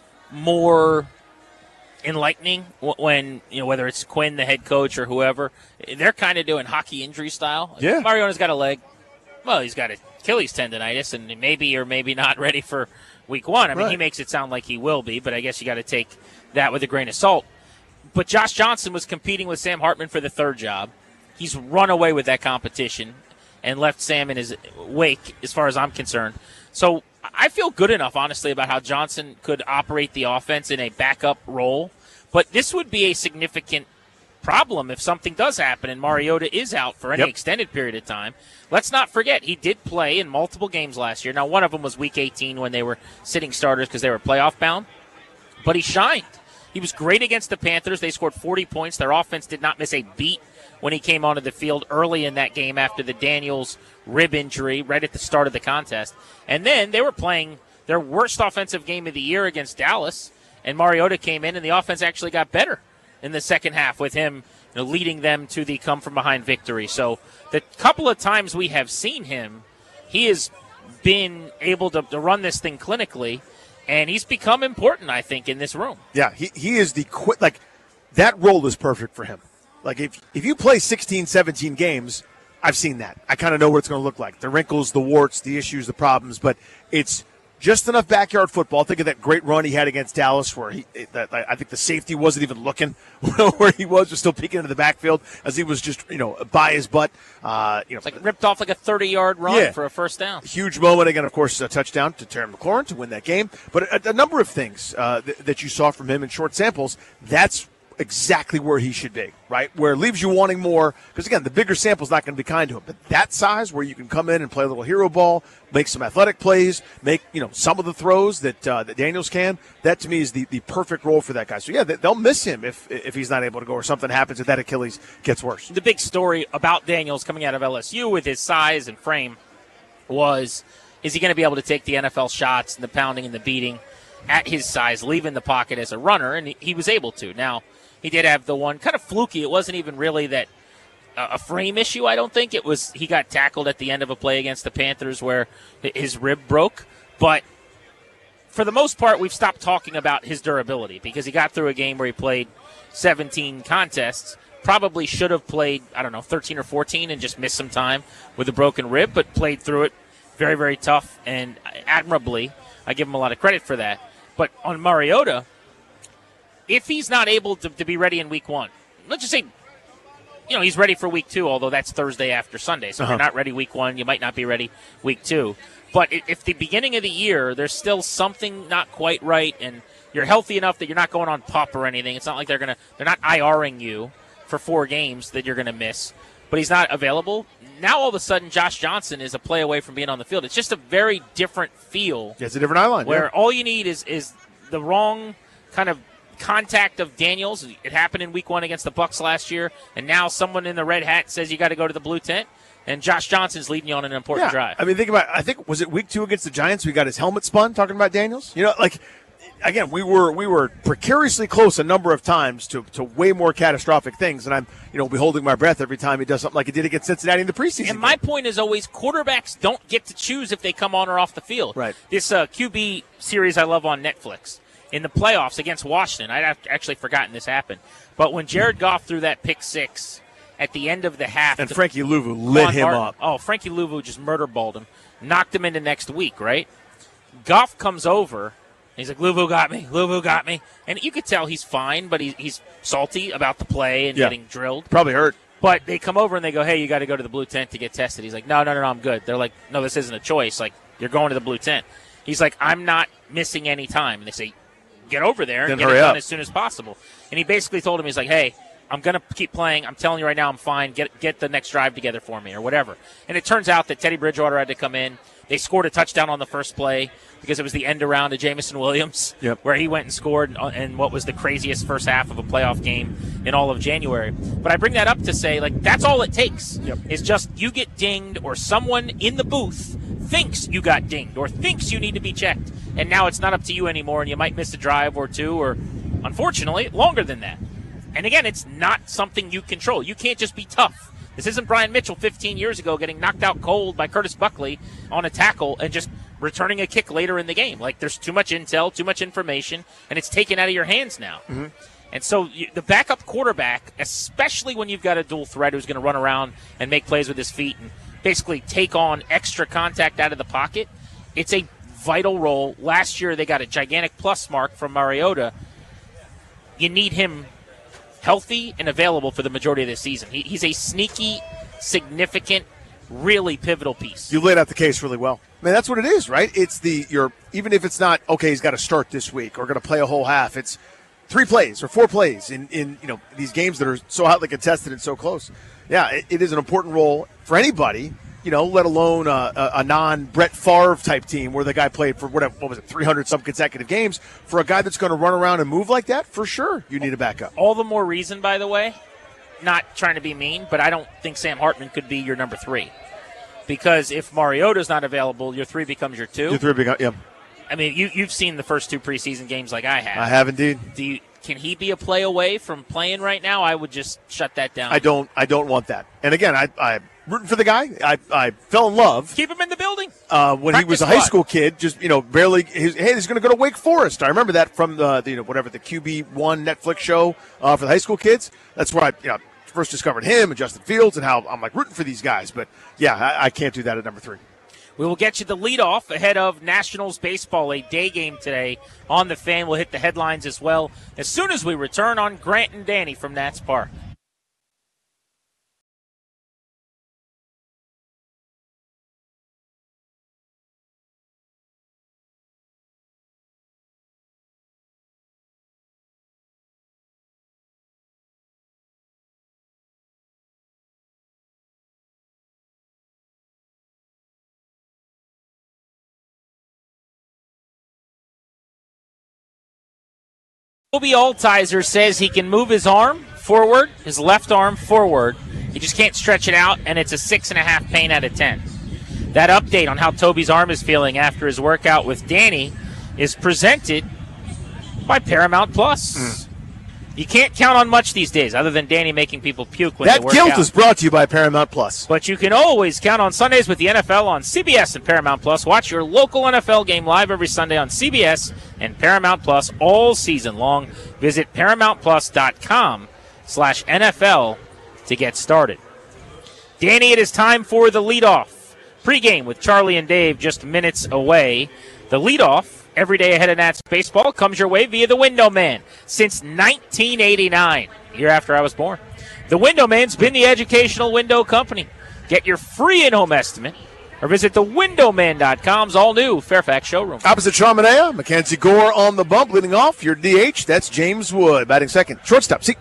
more enlightening when, whether it's Quinn, the head coach, or whoever, they're kind of doing hockey injury style. Yeah. Mariota's got a leg. Well, he's got Achilles tendonitis and maybe or maybe not ready for week 1. I mean, He makes it sound like he will be, but I guess you got to take that with a grain of salt. But Josh Johnson was competing with Sam Hartman for the third job. He's run away with that competition and left Sam in his wake, as far as I'm concerned. So I feel good enough, honestly, about how Johnson could operate the offense in a backup role. But this would be a significant problem if something does happen and Mariota is out for any extended period of time. Let's not forget, he did play in multiple games last year. Now, one of them was Week 18 when they were sitting starters because they were playoff bound. But he shined. He was great against the Panthers. They scored 40 points. Their offense did not miss a beat when he came onto the field early in that game after the Daniels rib injury right at the start of the contest. And then they were playing their worst offensive game of the year against Dallas, and Mariota came in, and the offense actually got better in the second half with him leading them to the come-from-behind victory. So the couple of times we have seen him, he has been able to run this thing clinically, and he's become important, I think, in this room. Yeah, he is that role is perfect for him. Like, if you play 16, 17 games, I've seen that. I kind of know what it's going to look like. The wrinkles, the warts, the issues, the problems, but it's just enough backyard football. Think of that great run he had against Dallas where I think the safety wasn't even looking where he was, just still peeking into the backfield as he was just, by his butt. It's like ripped off like a 30-yard run for a first down. Huge moment. Again, of course, a touchdown to Terry McLaurin to win that game. But a number of things that you saw from him in short samples, that's exactly where he should be, right? Where it leaves you wanting more, because again, the bigger sample's not going to be kind to him. But that size, where you can come in and play a little hero ball, make some athletic plays, make some of the throws that Daniels can. That to me is the perfect role for that guy. So yeah, they'll miss him if he's not able to go, or something happens if that Achilles gets worse. The big story about Daniels coming out of LSU with his size and frame was, is he going to be able to take the NFL shots and the pounding and the beating at his size, leaving the pocket as a runner? And he was able to. Now, he did have the one kind of fluky. It wasn't even really that a frame issue, I don't think. It was he got tackled at the end of a play against the Panthers where his rib broke. But for the most part, we've stopped talking about his durability because he got through a game where he played 17 contests. Probably should have played, 13 or 14 and just missed some time with a broken rib, but played through it very, very tough and admirably. I give him a lot of credit for that. But on Mariota, if he's not able to be ready in week 1, let's just say, he's ready for week 2, although that's Thursday after Sunday. So if you're not ready week 1, you might not be ready week 2. But if the beginning of the year, there's still something not quite right, and you're healthy enough that you're not going on PUP or anything, it's not like they're not IRing you for 4 games that you're going to miss, but he's not available. Now all of a sudden, Josh Johnson is a play away from being on the field. It's just a very different feel. It's a different eye line. Where all you need is the wrong kind of contact of Daniels. It happened in week 1 against the Bucs last year, and now someone in the red hat says you got to go to the blue tent, and Josh Johnson's leading you on an important drive. I mean, I think, was it week 2 against the Giants we got his helmet spun, talking about Daniels? Again, we were precariously close a number of times to way more catastrophic things, and I'm be holding my breath every time he does something like he did against Cincinnati in the preseason. And my point is always, quarterbacks don't get to choose if they come on or off the field. Right. This QB series I love on Netflix, in the playoffs against Washington, I'd actually forgotten this happened, but when Jared Goff threw that pick 6 at the end of the half, and Frankie Louvu lit him up. Oh, Frankie Louvu just murderballed him, knocked him into next week, right? Goff comes over. He's like, Louvu got me. And you could tell he's fine, but he's salty about the play and getting drilled. Probably hurt. But they come over and they go, hey, you got to go to the blue tent to get tested. He's like, no, I'm good. They're like, no, this isn't a choice. Like, you're going to the blue tent. He's like, I'm not missing any time. And they say, get over there and get it done as soon as possible. And he basically told him, he's like, hey, I'm going to keep playing. I'm telling you right now, I'm fine. Get the next drive together for me or whatever. And it turns out that Teddy Bridgewater had to come in. They scored a touchdown on the first play because it was the end around to Jameson Williams, where he went and scored in what was the craziest first half of a playoff game in all of January. But I bring that up to say, like, that's all it takes is just you get dinged or someone in the booth thinks you got dinged or thinks you need to be checked. And now it's not up to you anymore, and you might miss a drive or two or, unfortunately, longer than that. And, again, it's not something you control. You can't just be tough. This isn't Brian Mitchell 15 years ago getting knocked out cold by Curtis Buckley on a tackle and just returning a kick later in the game. Like, there's too much intel, too much information, and it's taken out of your hands now. Mm-hmm. And so the backup quarterback, especially when you've got a dual threat who's going to run around and make plays with his feet and basically take on extra contact out of the pocket, it's a vital role. Last year they got a gigantic plus mark from Mariota. You need him healthy and available for the majority of the season. He's a sneaky, significant, really pivotal piece. You laid out the case really well. I mean, that's what it is, right? It's even if it's not, okay, he's got to start this week or going to play a whole half, it's 3 plays or 4 plays in these games that are so hotly contested and so close. Yeah, it is an important role for anybody, let alone a non-Brett Favre type team where the guy played for, 300-some consecutive games. For a guy that's going to run around and move like that, for sure, you need a backup. All the more reason, by the way, not trying to be mean, but I don't think Sam Hartman could be your number 3. Because if Mariota's not available, your 3 becomes your 2. Your 3 becomes, yeah. I mean, you've seen the first 2 preseason games like I have. I have indeed. Can he be a play away from playing right now? I would just shut that down. I don't want that. And again, I'm rooting for the guy. I fell in love. Keep him in the building. When he was a high school kid, just barely. He's going to go to Wake Forest. I remember that from the QB1 Netflix show for the high school kids. That's where I first discovered him and Justin Fields and how I'm like rooting for these guys. But yeah, I can't do that at number 3. We will get you the leadoff ahead of Nationals baseball, a day game today on the Fan. We'll hit the headlines as well as soon as we return on Grant and Danny from Nats Park. Kobe Altizer says he can move his arm forward, his left arm forward. He just can't stretch it out, and it's a 6.5 pain out of 10. That update on how Toby's arm is feeling after his workout with Danny is presented by Paramount Plus. You can't count on much these days other than Danny making people puke when they work out. That guilt is brought to you by Paramount Plus. But you can always count on Sundays with the NFL on CBS and Paramount Plus. Watch your local NFL game live every Sunday on CBS and Paramount Plus all season long. Visit ParamountPlus.com/NFL to get started. Danny, it is time for the leadoff. Pre-game with Charlie and Dave just minutes away. The leadoff every day ahead of Nats baseball comes your way via the Window Man since 1989, the year after I was born. The Window Man's been the educational window company. Get your free in-home estimate or visit thewindowman.com's all-new Fairfax showroom. Opposite Chaminade, Mackenzie Gore on the bump, leading off. Your DH, that's James Wood, batting second. Shortstop, check.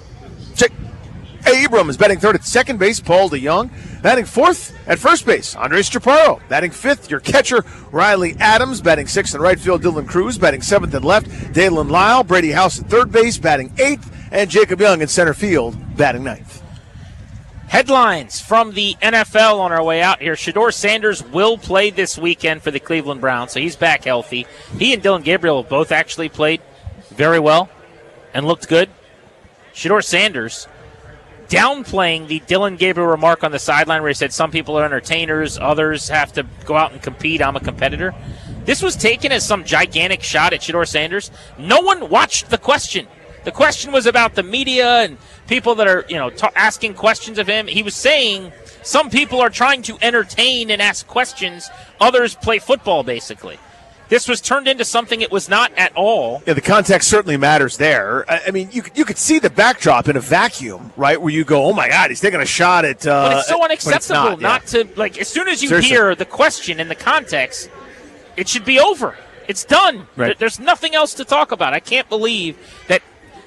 Abrams batting third at second base. Paul DeYoung batting fourth at first base. Andres Chaparro batting fifth. Your catcher, Riley Adams, batting sixth in right field. Dylan Cruz batting seventh and left. Dalen Lyle, Brady House at third base, batting eighth. And Jacob Young in center field, batting ninth. Headlines from the NFL on our way out here. Shedeur Sanders will play this weekend for the Cleveland Browns, so he's back healthy. He and Dylan Gabriel have both actually played very well and looked good. Shedeur Sanders downplaying the Dylan Gabriel remark on the sideline where he said some people are entertainers, others have to go out and compete. I'm a competitor. This was taken as some gigantic shot at Shedeur Sanders. No one watched the question. The question was about the media and people that are, asking questions of him. He was saying some people are trying to entertain and ask questions. Others play football, basically. This was turned into something it was not at all. Yeah, the context certainly matters there. I mean, you could see the backdrop in a vacuum, right, where you go, oh, my God, he's taking a shot at but it's so unacceptable not to, as soon as you Seriously. hear the question in the context, it should be over. It's done. Right. There's nothing else to talk about. I can't believe that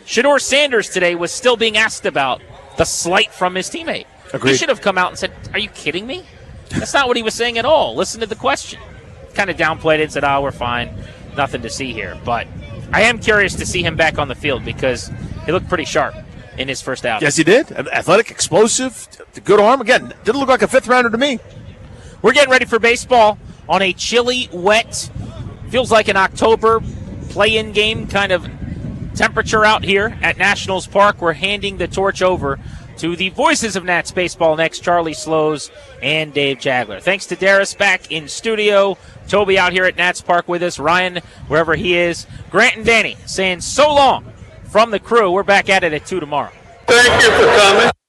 Shedeur Sanders today was still being asked about the slight from his teammate. Agreed. He should have come out and said, "Are you kidding me?" That's not what he was saying at all. Listen to the question. Kind of downplayed it and said, "Oh, we're fine. Nothing to see here." But I am curious to see him back on the field because he looked pretty sharp in his first outing. Yes, he did. Athletic, explosive, good arm. Again, didn't look like a fifth rounder to me. We're getting ready for baseball on a chilly, wet, feels like an October play-in game kind of temperature out here at Nationals Park. We're handing the torch over to the voices of Nats baseball next, Charlie Slows and Dave Jagler. Thanks to Darius back in studio, Toby out here at Nats Park with us, Ryan wherever he is, Grant and Danny saying so long from the crew. We're back at it at 2 tomorrow. Thank you for coming.